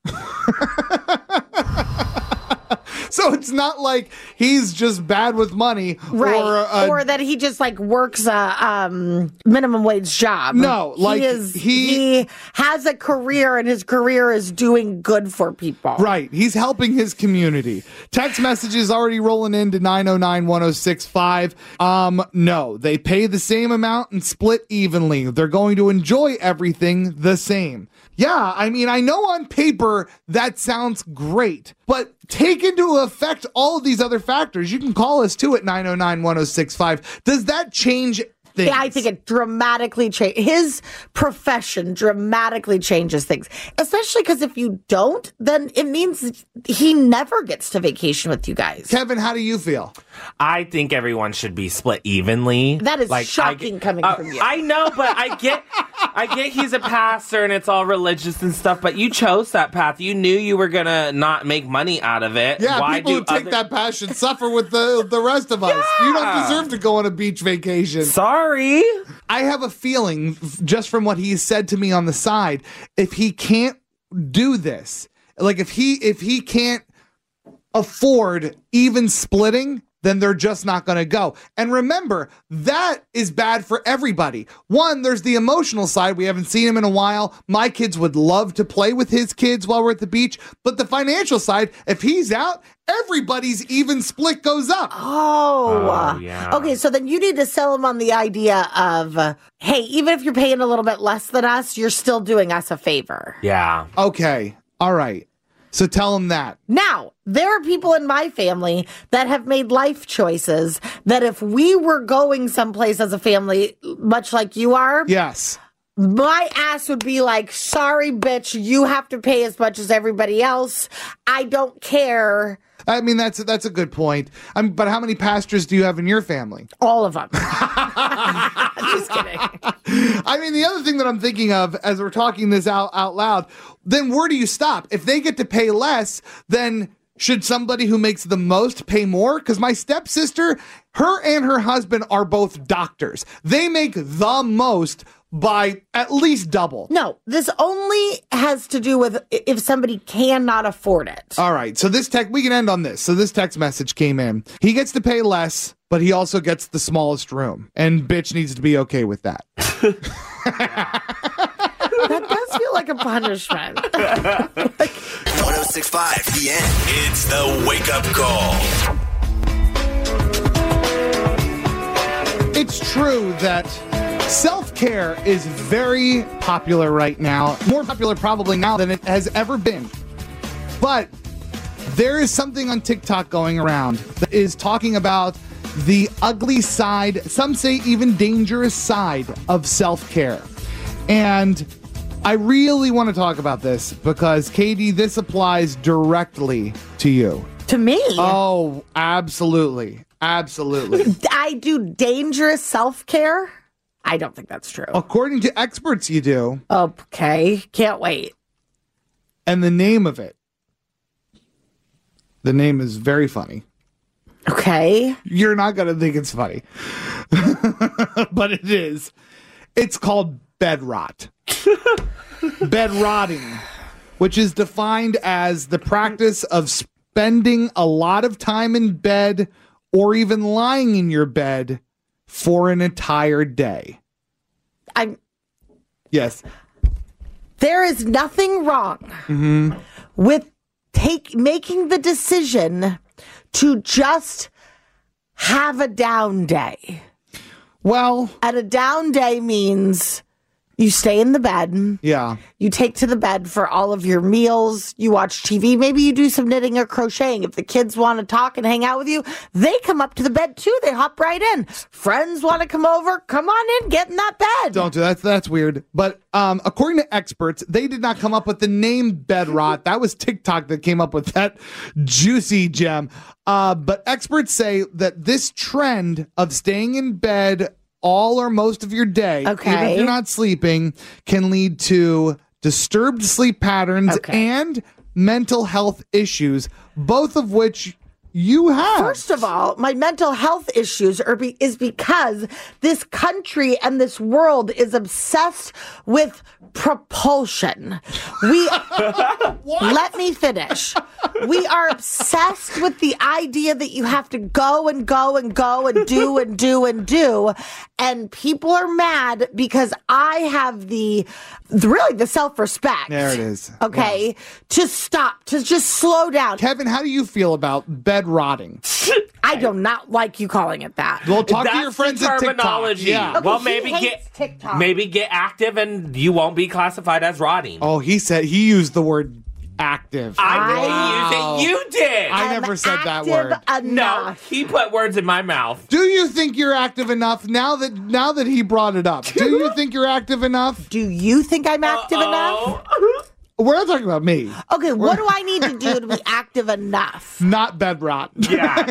So it's not like he's just bad with money, right? Or, uh, or that he just like works a um, minimum wage job. No, like he is. He, he has a career, and his career is doing good for people. Right, he's helping his community. Text messages already rolling into nine oh nine, one oh six five. Um, no, they pay the same amount and split evenly. They're going to enjoy everything the same. Yeah, I mean, I know on paper that sounds great, but take into effect all of these other factors. You can call us too at nine oh nine, one oh six five. Does that change things? Yeah, I think it dramatically changes. His profession dramatically changes things, especially because if you don't, then it means he never gets to vacation with you guys. Kevin, how do you feel? I think everyone should be split evenly. That is like, shocking I, coming uh, from you. I know, but I get, I get he's a pastor and it's all religious and stuff. But you chose that path. You knew you were gonna not make money out of it. Yeah, Why people do who take other- that passion suffer with the the rest of us. Yeah. You don't deserve to go on a beach vacation. Sorry. I have a feeling, just from what he said to me on the side, if he can't do this, like if he if he can't afford even splitting, then they're just not going to go. And remember, that is bad for everybody. One, there's the emotional side. We haven't seen him in a while. My kids would love to play with his kids while we're at the beach. But the financial side, if he's out, everybody's even split goes up. Oh, Oh, yeah. Okay, so then you need to sell him on the idea of, uh, hey, even if you're paying a little bit less than us, you're still doing us a favor. Yeah. Okay. All right. So tell him that. Now, there are people in my family that have made life choices that if we were going someplace as a family, much like you are, Yes. my ass would be like, sorry, bitch, you have to pay as much as everybody else. I don't care. I mean, that's that's a good point. I mean, but how many pastors do you have in your family? All of them. Just kidding. I mean, the other thing that I'm thinking of as we're talking this out, out loud, then where do you stop? If they get to pay less, then should somebody who makes the most pay more? Because my stepsister, her and her husband are both doctors. They make the most by at least double. No, this only has to do with if somebody cannot afford it. All right, so this tech, we can end on this. So this text message came in. He gets to pay less, but he also gets the smallest room. And bitch needs to be okay with that. That does feel like a punishment. one oh six point five The End. It's the Wake Up Call. It's true that self-care is very popular right now. More popular probably now than it has ever been. But there is something on TikTok going around that is talking about the ugly side, some say even dangerous side of self-care. And I really want to talk about this because, Katie, this applies directly to you. To me? Oh, absolutely. Absolutely. I do dangerous self-care? I don't think that's true. According to experts, you do. Okay, can't wait. And the name of it, the name is very funny. Okay. You're not going to think it's funny, but it is. It's called bed rot. Bed rotting, which is defined as the practice of spending a lot of time in bed or even lying in your bed for an entire day. I'm. Yes. There is nothing wrong Mm-hmm. with take making the decision to just have a down day. Well, and a down day means you stay in the bed. Yeah. You take to the bed for all of your meals. You watch T V. Maybe you do some knitting or crocheting. If the kids want to talk and hang out with you, they come up to the bed too. They hop right in. Friends want to come over. Come on in. Get in that bed. Don't do that. That's weird. But um, according to experts, they did not come up with the name bed rot. That was TikTok that came up with that juicy gem. Uh, but experts say that this trend of staying in bed all or most of your day, Okay. even if you're not sleeping, can lead to disturbed sleep patterns Okay. and mental health issues, both of which you have. First of all, my mental health issues are be- is because this country and this world is obsessed with propulsion. We let me finish. We are obsessed with the idea that you have to go and go and go and do and do and do, and people are mad because I have the, the really the self-respect. There it is. Okay, to stop, to just slow down. Kevin, how do you feel about bed rotting? I do not like you calling it that. Well, talk That's to your friends the at TikTok. terminology. Yeah. Okay, well, he maybe hates get TikTok. maybe get active, and you won't be classified as rotting. Oh, he said he used the word active. I Wow. didn't use it. You did. I I'm never said that active word. no, Enough. he put words in my mouth. Do you think you're active enough now that now that he brought it up? Do you think you're active enough? Do you think I'm active enough? Oh. We're not talking about me. Okay, what do I need to do to be active enough? Not bed rot. Yeah.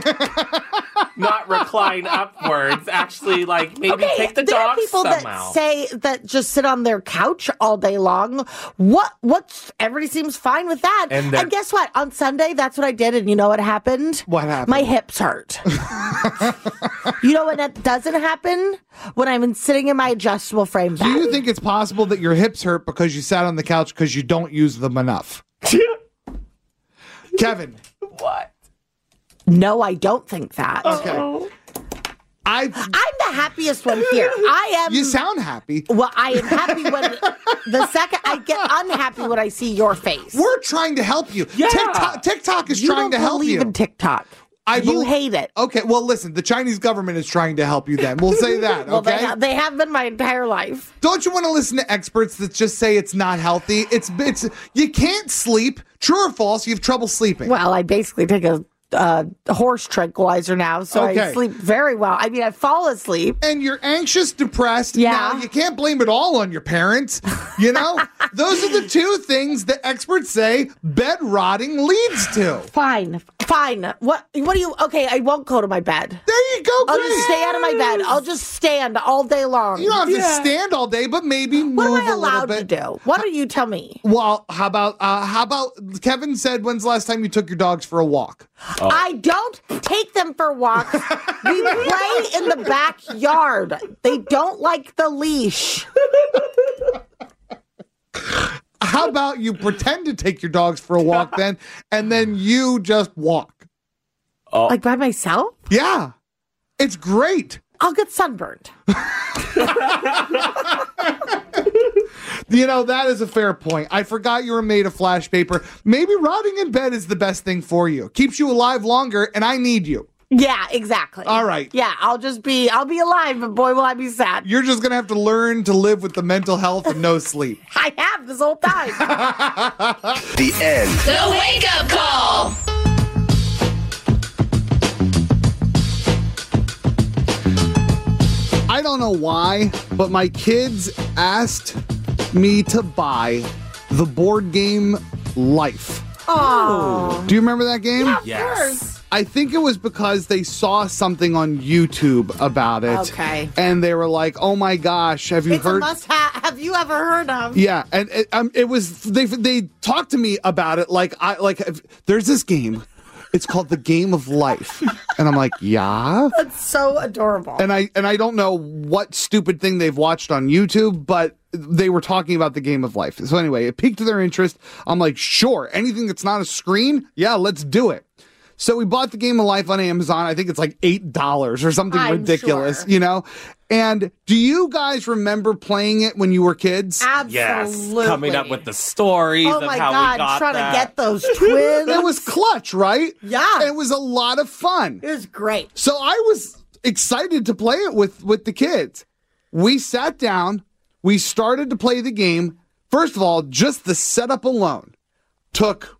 Not recline upwards. Actually, like maybe Okay, take the there are dog people somehow. that say that just sit on their couch all day long. What? What's? Everybody seems fine with that. And And, they're- guess what? On Sunday, that's what I did, and you know what happened? What happened? My hips hurt. You know when that doesn't happen? When I'm sitting in my adjustable frame bed. Do you think it's possible that your hips hurt because you sat on the couch because you don't use them enough? Kevin. What? No, I don't think that. Okay. I. I'm the happiest one here. I am. You sound happy. Well, I am happy when the second I get unhappy when I see your face. We're trying to help you. Yeah. TikTok, TikTok is you trying don't to help believe you. in TikTok. I you bel- hate it. Okay, well, listen, the Chinese government is trying to help you then. We'll say that, Well, okay? they, ha- they have been my entire life. Don't you want to listen to experts that just say it's not healthy? It's it's you can't sleep. True or false? You have trouble sleeping. Well, I basically take a uh, horse tranquilizer now, so Okay. I sleep very well. I mean, I fall asleep. And you're anxious, depressed. Yeah. Now, you can't blame it all on your parents. You know? Those are the two things that experts say bed rotting leads to. Fine, fine. What? What do you? Okay, I won't go to my bed. There you go, I'll great. just stay out of my bed. I'll just stand all day long. You don't have to stand all day, but maybe what move am I a little allowed to bit. do? What do you tell me? Well, how about uh, how about Kevin said when's the last time you took your dogs for a walk? I don't take them for walks. We play in the backyard. They don't like the leash. How about you pretend to take your dogs for a walk then, and then you just walk? Like by myself? Yeah, it's great. I'll get sunburned. You know, that is a fair point. I forgot you were made of flash paper. Maybe rotting in bed is the best thing for you. Keeps you alive longer, and I need you. Yeah, exactly. All right. Yeah, I'll just be, I'll be alive, but boy, will I be sad. You're just going to have to learn to live with the mental health and no sleep. I have this whole time. The end. The Wake Up Call. I don't know why, but my kids asked me to buy the board game Life. Oh, Do you remember that game? Yes. I think it was because they saw something on YouTube about it. Okay. And they were like, oh my gosh, have you it's a heard? must have. have you ever heard of? Yeah, and it, um, it was they they talked to me about it like I like if, there's this game. It's called The Game of Life, and I'm like, yeah. That's so adorable. And I and I don't know what stupid thing they've watched on YouTube, but they were talking about The Game of Life. So anyway, it piqued their interest. I'm like, sure, anything that's not a screen, yeah, let's do it. So we bought The Game of Life on Amazon. I think it's like eight dollars or something I'm ridiculous, sure. you know? And do you guys remember playing it when you were kids? Absolutely. Yes, coming up with the stories Oh of my how God, we got trying that. to get those twins. It was clutch, right? Yeah. It was a lot of fun. It was great. So I was excited to play it with, with the kids. We sat down. We started to play the game. First of all, just the setup alone took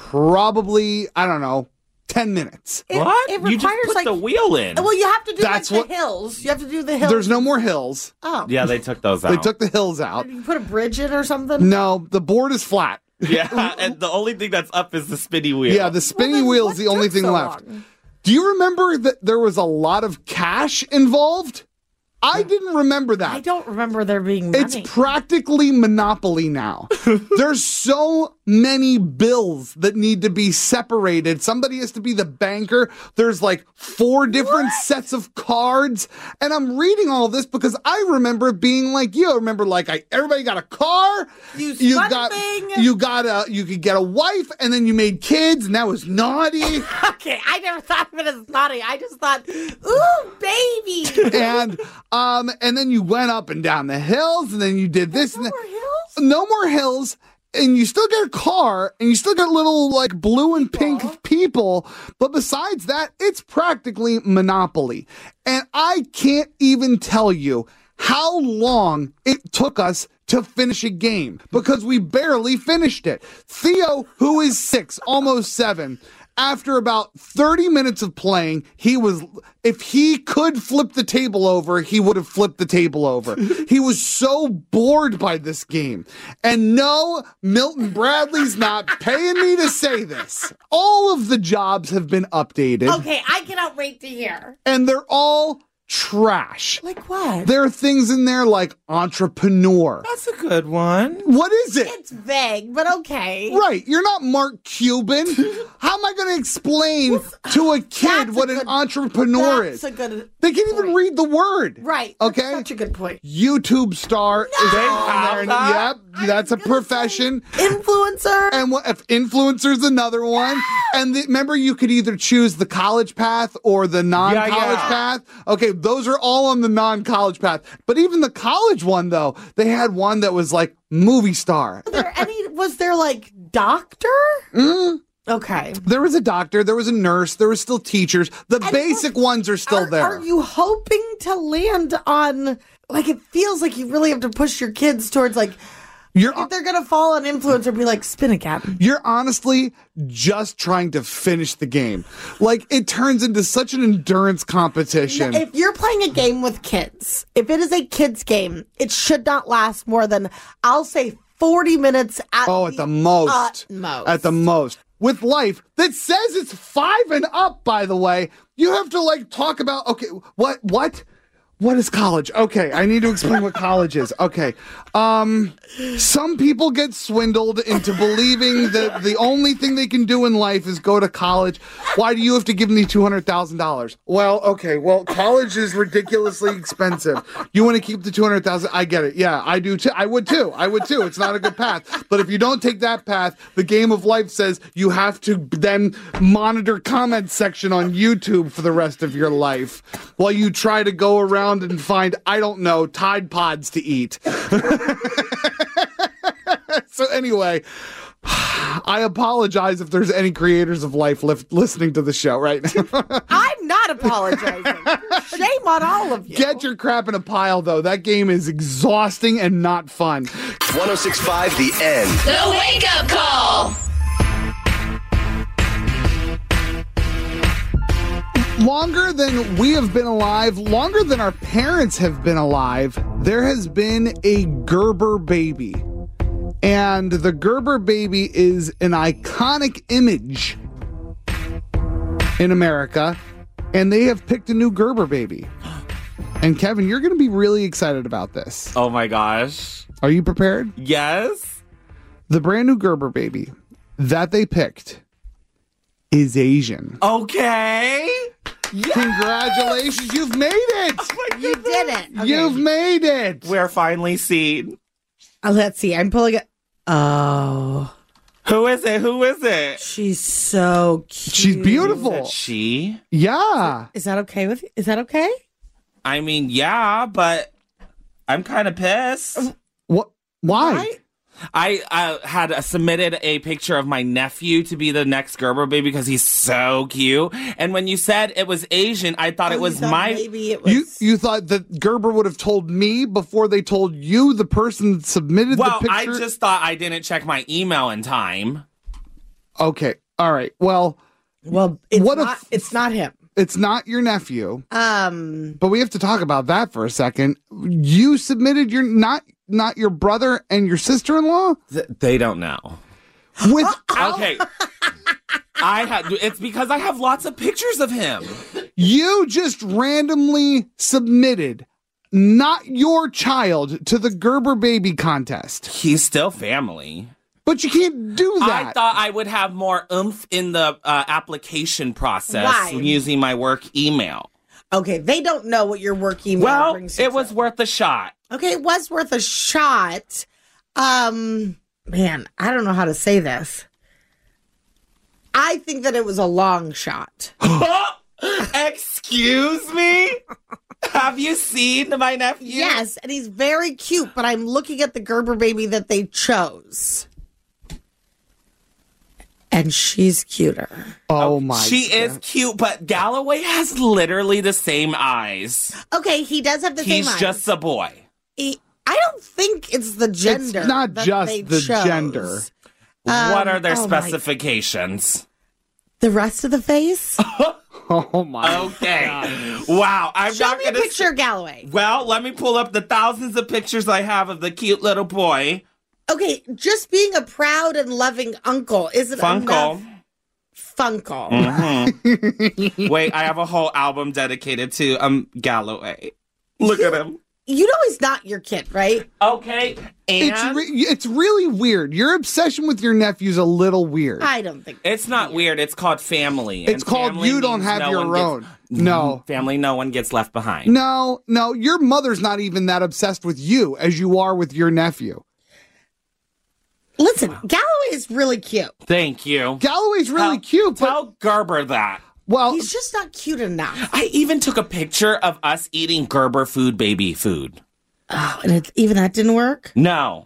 probably, I don't know, ten minutes. It, What? It You just requires put like the wheel in. Well, you have to do That's like what- the hills. You have to do the hills. There's no more hills. Oh. Yeah, they took those out. They took the hills out. You put a bridge in or something. No, the board is flat. Yeah, and the only thing that's up is the spinny wheel. Yeah, the spinning then wheel what is the only took thing so left. long? Do you remember that there was a lot of cash involved? I didn't remember that. I don't remember there being money. It's practically Monopoly now. There's so many bills that need to be separated. Somebody has to be the banker. There's like four different sets of cards. And I'm reading all this because I remember being like you. I remember like I, everybody got a car. You got thing. you got a you could get a wife, and then you made kids, and that was naughty. Okay, I never thought of it as naughty. I just thought, ooh, baby. and um and then you went up and down the hills, and then you did this No and more that. hills? No more hills, and you still get a car, and you still get little like blue and pink people, but besides that, it's practically Monopoly. And I can't even tell you how long it took us to finish a game, because we barely finished it. Theo, who is six, almost seven, after about thirty minutes of playing, he was, if he could flip the table over, he would have flipped the table over. He was so bored by this game. And no, Milton Bradley's not paying me to say this. All of the jobs have been updated, Okay, I cannot wait to hear. and they're all trash. Like what? There are things in there like entrepreneur. That's a good one. What is it? It's vague, but okay. Right, you're not Mark Cuban. How am I going to explain to a kid That's a what an good- entrepreneur That's is? a good They can't even point. read the word. Right. That's Okay. such a good point. YouTube star is They on have there. that? Yep, that's a was gonna profession. Influencer. And what if influencer's another one? And the, remember, you could either choose the college path or the non-college Yeah, yeah. path. Okay, those are all on the non-college path. But even the college one, though, they had one that was like movie star. Was there any? Was there like doctor? Mm. Okay. There was a doctor, there was a nurse, there was still teachers. The And basic ones are still are, there. Are you hoping to land on? Like, it feels like you really have to push your kids towards like. You're If they're gonna fall on influencer, be like spin again. You're honestly just trying to finish the game. Like, it turns into such an endurance competition. If you're playing a game with kids, if it is a kids game, it should not last more than, I'll say, forty minutes at oh, at the most. utmost. At the most. With Life, that says it's five and up, by the way, you have to, like, talk about, okay, what, what? What is college? Okay, I need to explain what college is. Okay. Um, some people get swindled into believing that the only thing they can do in life is go to college. Why do you have to give me two hundred thousand dollars? Well, okay, well, college is ridiculously expensive. You want to keep the two hundred thousand dollars? I get it. Yeah, I do too. I would too. I would too. It's not a good path. But if you don't take that path, the Game of Life says you have to then monitor comment section on YouTube for the rest of your life while you try to go around and find, I don't know, Tide Pods to eat. So anyway, I apologize if there's any creators of Life li- listening to the show right now. I'm not apologizing. Shame on all of you. Get your crap in a pile, though. That game is exhausting and not fun. one oh six point five The End. The Wake Up Call. Longer than we have been alive, longer than our parents have been alive, there has been a Gerber baby. And the Gerber baby is an iconic image in America. And they have picked a new Gerber baby. And Kevin, you're going to be really excited about this. Oh my gosh. Are you prepared? Yes. The brand new Gerber baby that they picked is Asian. Okay. Yes! Congratulations, you've made it. Oh You did it. Okay. You've made it. We're finally seen. Uh, let's see. I'm pulling it. Oh, Who is it? Who is it? she's so cute. She's beautiful. Is it she? Yeah. Is that okay with you? Is that okay? I mean, yeah, but I'm kind of pissed. What? Why? Right? I uh, had uh, submitted a picture of my nephew to be the next Gerber baby because he's so cute. And when you said it was Asian, I thought Oh, it you was thought my. Maybe it was. You you thought that Gerber would have told me before they told you, the person that submitted Well, the I picture? just thought I didn't check my email in time. Okay. All right. Well, well, it's what if- not. It's not him. it's not your nephew, Um. but we have to talk about that for a second. You submitted your not not your brother and your sister-in-law Th- they don't know. with Okay. I had. It's because I have lots of pictures of him. you just randomly submitted not your child to the Gerber baby contest. He's still family. But you can't do that. I thought I would have more oomph in the uh, application process Why? using my work email. Okay, they don't know what your work email Well, brings you it was to. worth a shot. Okay, it was worth a shot. Um, man, I don't know how to say this. I think that it was a long shot. Excuse me? Have you seen my nephew? Yes, and he's very cute, but I'm looking at the Gerber baby that they chose. And she's cuter. oh my. She is cute, but Galloway has literally the same eyes. Okay, he does have the He's same eyes. just a boy. He- I don't think it's the gender. not that just they the chose. gender. what are their oh my- specifications? The rest of the face? Oh my. Okay. Wow. I'm Show not me a gonna picture of Galloway. Well, let me pull up the thousands of pictures I have of the cute little boy. Okay, just being a proud and loving uncle isn't Funkle. enough. Funkle. Mhm. Wait, I have a whole album dedicated to um Galloway. Look at him. You know he's not your kid, right? Okay. And It's re- it's really weird. Your obsession with your nephew's a little weird. I don't think it's not weird. It's called family. It's And called family you don't means have no your one own. Gets, No. Family, no one gets left behind. No, no, your mother's not even that obsessed with you as you are with your nephew. Listen, Galloway is really cute. Than't you. Galloway's really Tell- cute, but Tell Gerber that. well, He's just not cute enough. I even took a picture of us eating Gerber food baby food. Oh, and it, even that didn't work? No.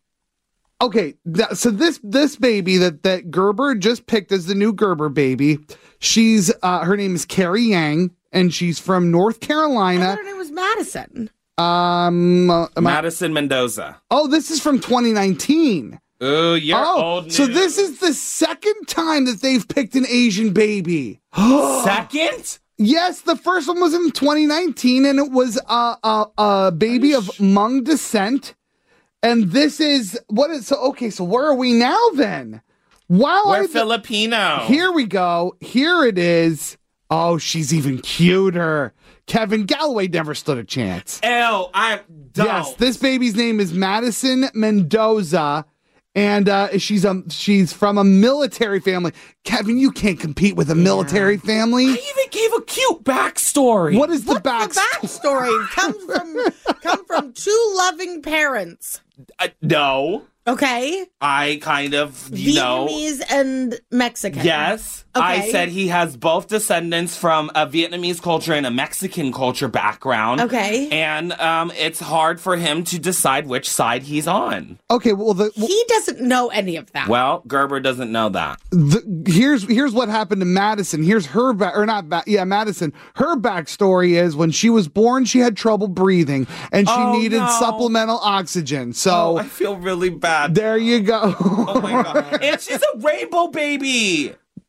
okay. th- so this this baby that that Gerber just picked as the new Gerber baby, she's uh, her name is Carrie Yang, and she's from North I Carolina. thought her name was Madison. Um, uh, am I- Madison Mendoza. oh, this is from twenty nineteen. Ooh, you're oh, old so news. this is the second time that they've picked an Asian baby. Second? Yes, the first one was in twenty nineteen, and it was a a, a baby of Hmong descent. And this is what is so okay. So where are we now then? Wow, We're I- Filipino. here we go. Here it is. Oh, she's even cuter. Kevin Galloway never stood a chance. Ew, I don't. Yes, this baby's name is Madison Mendoza, and uh, she's a she's from a military family. Kevin, you can't compete with a military family. I even gave a cute backstory. What is the What's back? the backstory? Comes from come from two loving parents. Uh, no, Okay, I kind of, you know. Vietnamese and Mexican. Yes, I Okay. said he has both descendants from a Vietnamese culture and a Mexican culture background. Okay. And um, it's hard for him to decide which side he's on. Okay, well the, He doesn't know any of that. Well, Gerber doesn't know that. the here's here's what happened to Madison. Here's her back or not back. Yeah, Madison. Her backstory is when she was born, she had trouble breathing and she Oh, needed no. supplemental oxygen. Oh, So I feel really bad. there you go. Oh my god. And she's a rainbow baby.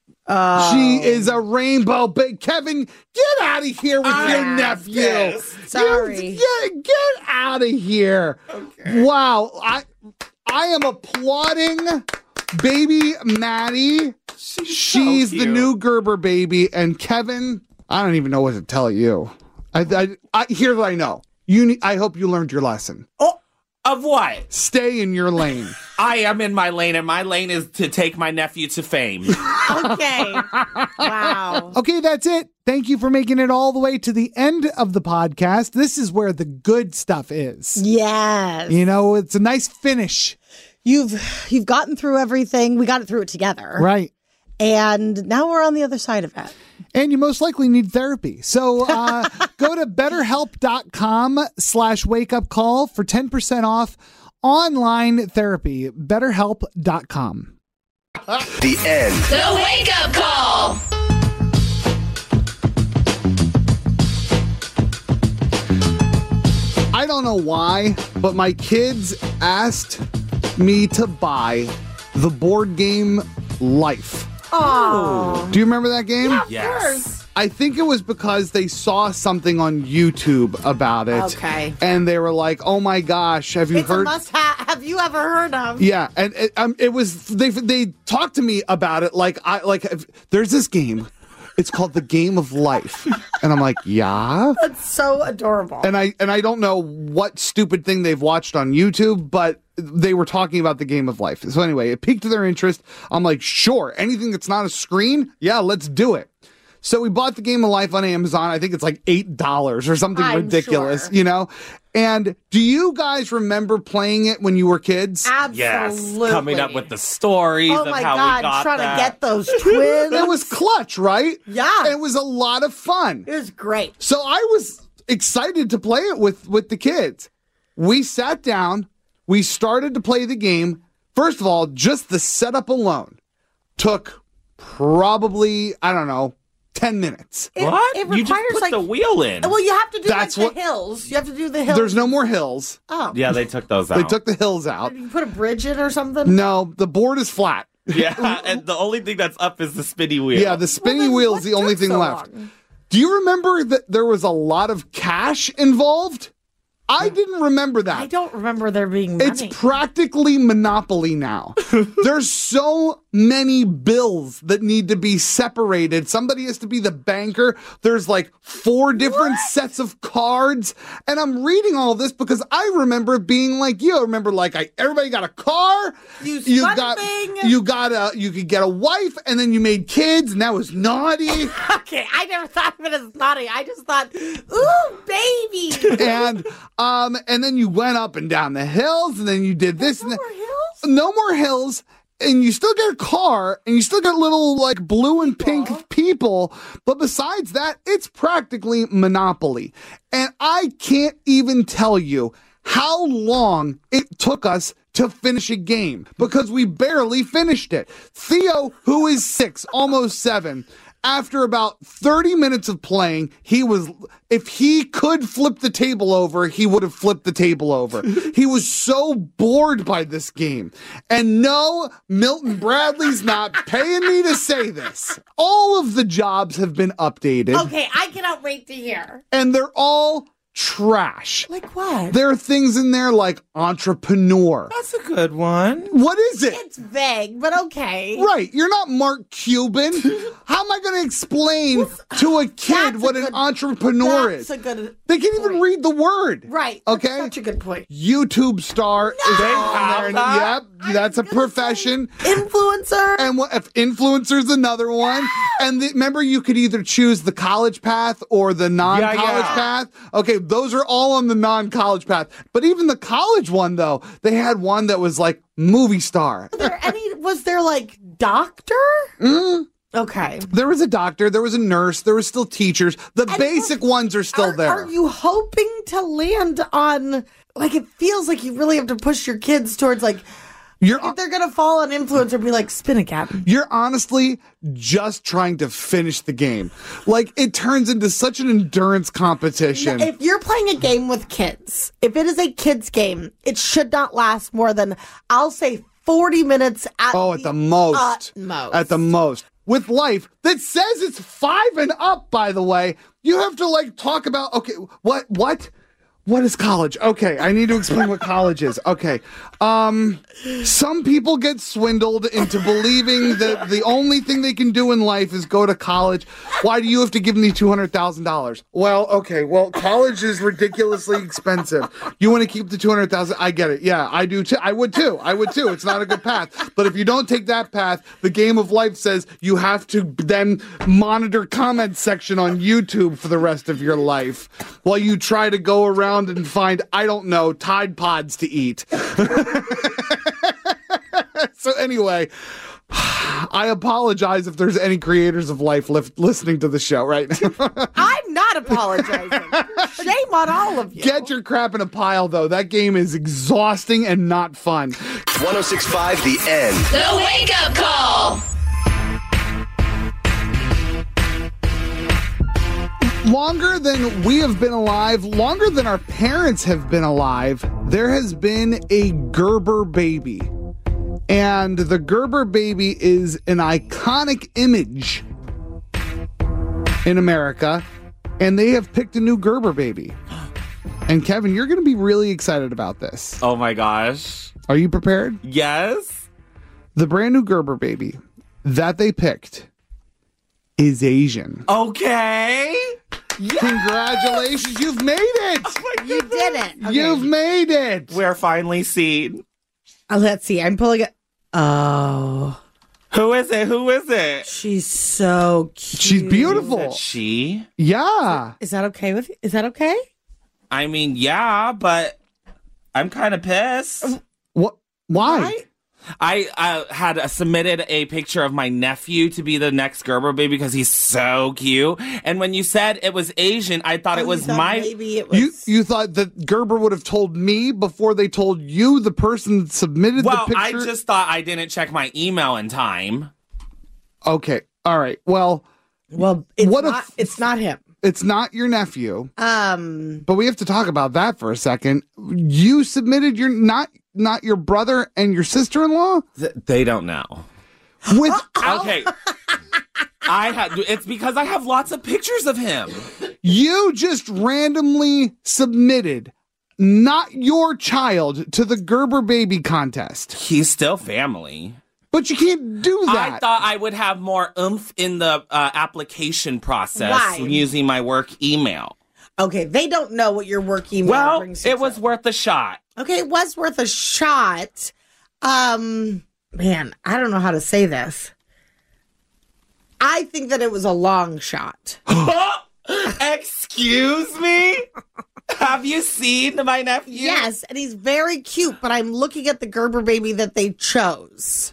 She is a rainbow. But Kevin, get out of here with your I'm nephew. pissed. Sorry. You- Get, get out of here. Wow. I I am applauding baby Maddie. She's the cute. new Gerber baby. And Kevin, I don't even know what to tell you. I, I, I here's what I know. You. ne- I hope you learned your lesson. oh, Of what? Stay in your lane. I am in my lane, and my lane is to take my nephew to fame. Okay. Wow. Okay, that's it. Thank you for making it all the way to the end of the podcast. This is where the good stuff is. Yes. You know, it's a nice finish. You've you've gotten through everything. We got it through it together. Right. And now we're on the other side of it. And you most likely need therapy. So uh, go to betterhelp.com slash wake up call for ten percent off online therapy. betterhelp dot com. The end. The Wake Up Call. I don't know why, but my kids asked me to buy the board game Life. Oh. Do you remember that game? Yeah, of Yes. course. I think it was because they saw something on YouTube about it. Okay. And they were like, "Oh my gosh, have you It's a heard?" must have. Have you ever heard of? Yeah, and it, um, it was they they talked to me about it like I like if, there's this game. It's called The Game of Life. And I'm like, "Yeah?" That's so adorable. And I and I don't know what stupid thing they've watched on YouTube, but they were talking about The Game of Life. So anyway, it piqued their interest. I'm like, "Sure, anything that's not a screen? Yeah, let's do it." So we bought The Game of Life on Amazon. I think it's like eight dollars or something I'm ridiculous, sure. you know? And do you guys remember playing it when you were kids? Yes. Absolutely. Coming up with the stories Oh of my how God, we got trying that. to get those twins. It was clutch, right? Yeah. It was a lot of fun. It was great. So I was excited to play it with, with the kids. We sat down. We started to play the game. First of all, just the setup alone took probably, I don't know, ten minutes. It, What? It you just requires put like the wheel in. Well, you have to do That's like what- the hills. You have to do the hills. There's no more hills. Oh. Yeah, they took those out. They took the hills out. You put a bridge in or something. No, the board is flat. Yeah, and the only thing that's up is the spinny wheel. Yeah, the spinning then wheel what is the only took thing so left. long? Do you remember that there was a lot of cash involved? I didn't remember that. I don't remember there being money. It's practically Monopoly now. There's so many bills that need to be separated. Somebody has to be the banker. There's like four different What? sets of cards. And I'm reading all this because I remember being like you. I remember like I, everybody got a car. You spun got thing. you got a you could get a wife and then you made kids and that was naughty. Okay, I never thought of it as naughty. I just thought, ooh, baby. and um and then you went up and down the hills and then you did this and No that. more hills? No more hills, and you still get a car, and you still get little like blue and pink people. But besides that, it's practically Monopoly. And I can't even tell you how long it took us to finish a game because we barely finished it. Theo, who is six, almost seven, after about thirty minutes of playing, he was, if he could flip the table over, he would have flipped the table over. He was so bored by this game. And no, Milton Bradley's not paying me to say this. All of the jobs have been updated, Okay, I cannot wait to hear. and they're all trash. Like what? There are things in there like entrepreneur. That's a good one. What is it? It's vague, but okay. Right, you're not Mark Cuban. How am I going to explain to a kid That's a what an good- entrepreneur That's is? a good They can't even point. read the word. Right. That's Okay. such a good point. YouTube star is They on have there. that? Yep, that's a profession. Influencer. And what if influencer's another one? And the, remember, you could either choose the college path or the non-college Yeah, yeah. path. Okay, those are all on the non-college path. But even the college one, though, they had one that was like movie star. Was there any? Was there like doctor? Mm. Okay. There was a doctor, there was a nurse, there was still teachers. The And basic ones are still are, there. Are you hoping to land on? Like it feels like you really have to push your kids towards like. You're If they're gonna fall on influencer, be like spin again. You're honestly just trying to finish the game. Like, it turns into such an endurance competition. If you're playing a game with kids, if it is a kids game, it should not last more than I'll say forty minutes at oh, at the most. utmost. At the most. With Life, that says it's five and up, by the way, you have to, like, talk about, okay, what, what? What is college? Okay, I need to explain what college is. Okay. Um, some people get swindled into believing that the only thing they can do in life is go to college. Why do you have to give me two hundred thousand dollars? Well, okay, well, college is ridiculously expensive. You want to keep the two hundred thousand dollars? I get it. Yeah, I do too. I would too. I would too. It's not a good path. But if you don't take that path, the game of life says you have to then monitor comment section on YouTube for the rest of your life while you try to go around and find, I don't know, Tide Pods to eat. So anyway, I apologize if there's any creators of life li- listening to the show right now. I'm not apologizing. Shame on all of you. Get your crap in a pile, though. That game is exhausting and not fun. one oh six point five The End. The Wake Up Call. Longer than we have been alive, longer than our parents have been alive, there has been a Gerber baby. And the Gerber baby is an iconic image in America. And they have picked a new Gerber baby. And Kevin, you're going to be really excited about this. Oh my gosh. Are you prepared? Yes. The brand new Gerber baby that they picked is Asian. Okay. Yes! Congratulations, you've made it. Oh You did it. Okay. You've made it. We're finally seen. Uh, let's see. I'm pulling it. Oh, Who is it? Who is it? she's so cute. She's beautiful. Is it she? Yeah. Is that okay with you? Is that okay? I mean, yeah, but I'm kind of pissed. What? Why? Why? I uh, had uh, submitted a picture of my nephew to be the next Gerber baby because he's so cute. And when you said it was Asian, I thought Oh, it you was thought my. Maybe it was. You you thought that Gerber would have told me before they told you, the person that submitted Well, the I picture? just thought I didn't check my email in time. Okay. All right. Well, well, it's what if- not. It's not him. it's not your nephew, Um. but we have to talk about that for a second. You submitted your not not your brother and your sister-in-law Th- they don't know. with Okay. I had. It's because I have lots of pictures of him. you just randomly submitted not your child to the Gerber baby contest. He's still family. But you can't do that. I thought I would have more oomph in the uh, application process Why? using my work email. Okay, they don't know what your work email Well, brings. you it was to. worth a shot. Okay, it was worth a shot. Um, man, I don't know how to say this. I think that it was a long shot. Excuse me? Have you seen my nephew? Yes, and he's very cute, but I'm looking at the Gerber baby that they chose.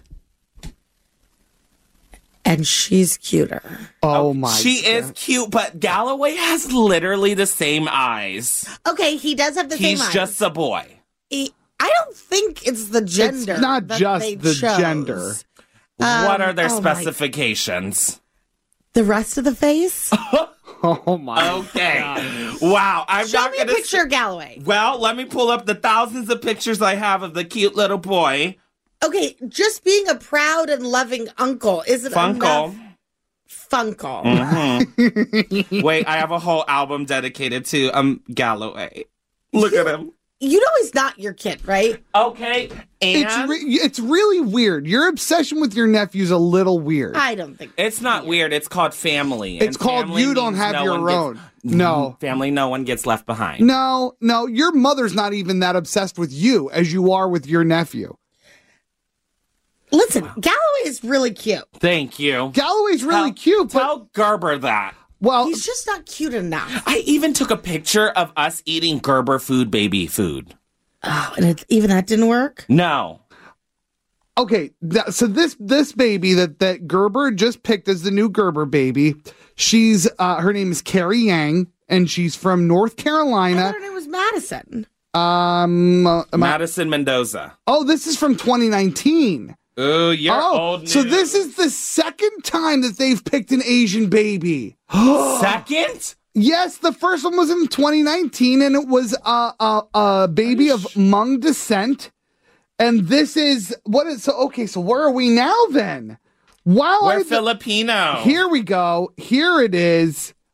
And she's cuter. oh my. She is cute, but Galloway has literally the same eyes. Okay, he does have the He's same eyes. just a boy. He- I don't think it's the gender. It's not that just they the chose. gender. what are their oh my- specifications? The rest of the face? Oh my. Okay. Wow. I'm Show not me a gonna picture of Galloway. Well, let me pull up the thousands of pictures I have of the cute little boy. Okay, just being a proud and loving uncle isn't Funkle. enough. Funkle. Mhm. Wait, I have a whole album dedicated to um Galloway. Look at him. You know he's not your kid, right? Okay. And It's re- it's really weird. Your obsession with your nephew's a little weird. I don't think. it's not weird. It's called family. It's and called family you don't means have no your one gets- own. No. Family, no one gets left behind. No, no, your mother's not even that obsessed with you as you are with your nephew. Listen, Galloway is really cute. Thank you. Galloway's really Tell- cute, but Tell Gerber that. well, He's just not cute enough. I even took a picture of us eating Gerber food baby food. Oh, and it, even that didn't work? No. okay. Th- so this this baby that that Gerber just picked as the new Gerber baby, she's uh, her name is Carrie Yang, and she's from North I Carolina. thought her name was Madison. Um, uh, am I- Madison Mendoza. oh, this is from twenty nineteen. Ooh, you're oh, old so news. this is the second time that they've picked an Asian baby. Second? Yes, the first one was in twenty nineteen, and it was a a, a baby of Hmong descent. And this is what is so okay. So where are we now then? Wow, We're I- Filipino. here we go. Here it is.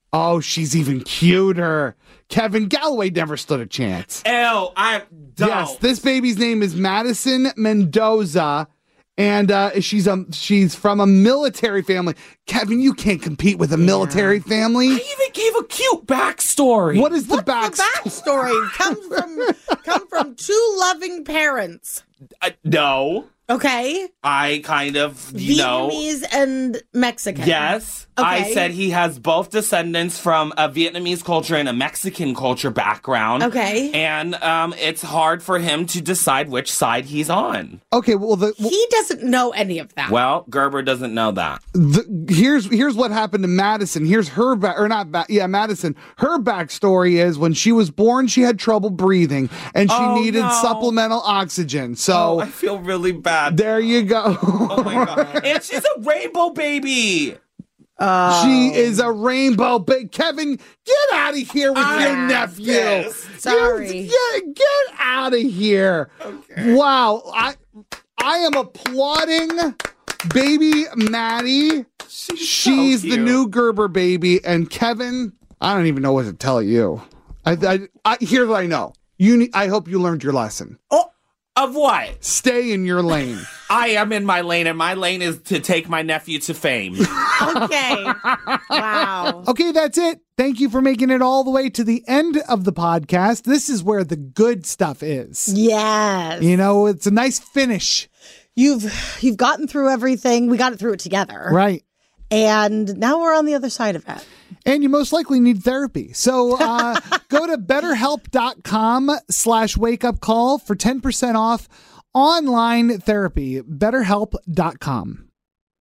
Oh, she's even cuter. Kevin Galloway never stood a chance. Ew, I don't. Yes, this baby's name is Madison Mendoza, and uh, she's a she's from a military family. Kevin, you can't compete with a military family. I even gave a cute backstory. What is the What's backstory? the backstory? Comes from come from two loving parents. Uh, no, Okay, I kind of, you know. Vietnamese and Mexican. Yes, I Okay. said he has both descendants from a Vietnamese culture and a Mexican culture background. Okay. And um, it's hard for him to decide which side he's on. Okay, well the He doesn't know any of that. Well, Gerber doesn't know that. the, here's here's what happened to Madison. Here's her back, or not back, yeah, Madison. Her backstory is when she was born, she had trouble breathing and she Oh, needed no. supplemental oxygen. So Oh, I feel really bad. there you go. Oh my God. And she's a rainbow baby. She is a rainbow. But Kevin, get out of here with I your nephew. guess. Sorry. You- Get, get out of here. Wow. I I am applauding baby Maddie. She's the cute. new Gerber baby. And Kevin, I don't even know what to tell you. I, I, I here's what I know. You need, I hope you learned your lesson. Oh, of what? Stay in your lane. I am in my lane, and my lane is to take my nephew to fame. Okay. Wow. Okay, that's it. Thank you for making it all the way to the end of the podcast. This is where the good stuff is. Yes. You know, it's a nice finish. You've you've gotten through everything. We got it through it together. Right. And now we're on the other side of it. And you most likely need therapy. So uh, go to betterhelp.com slash wake up call for ten percent off online therapy. betterhelp dot com.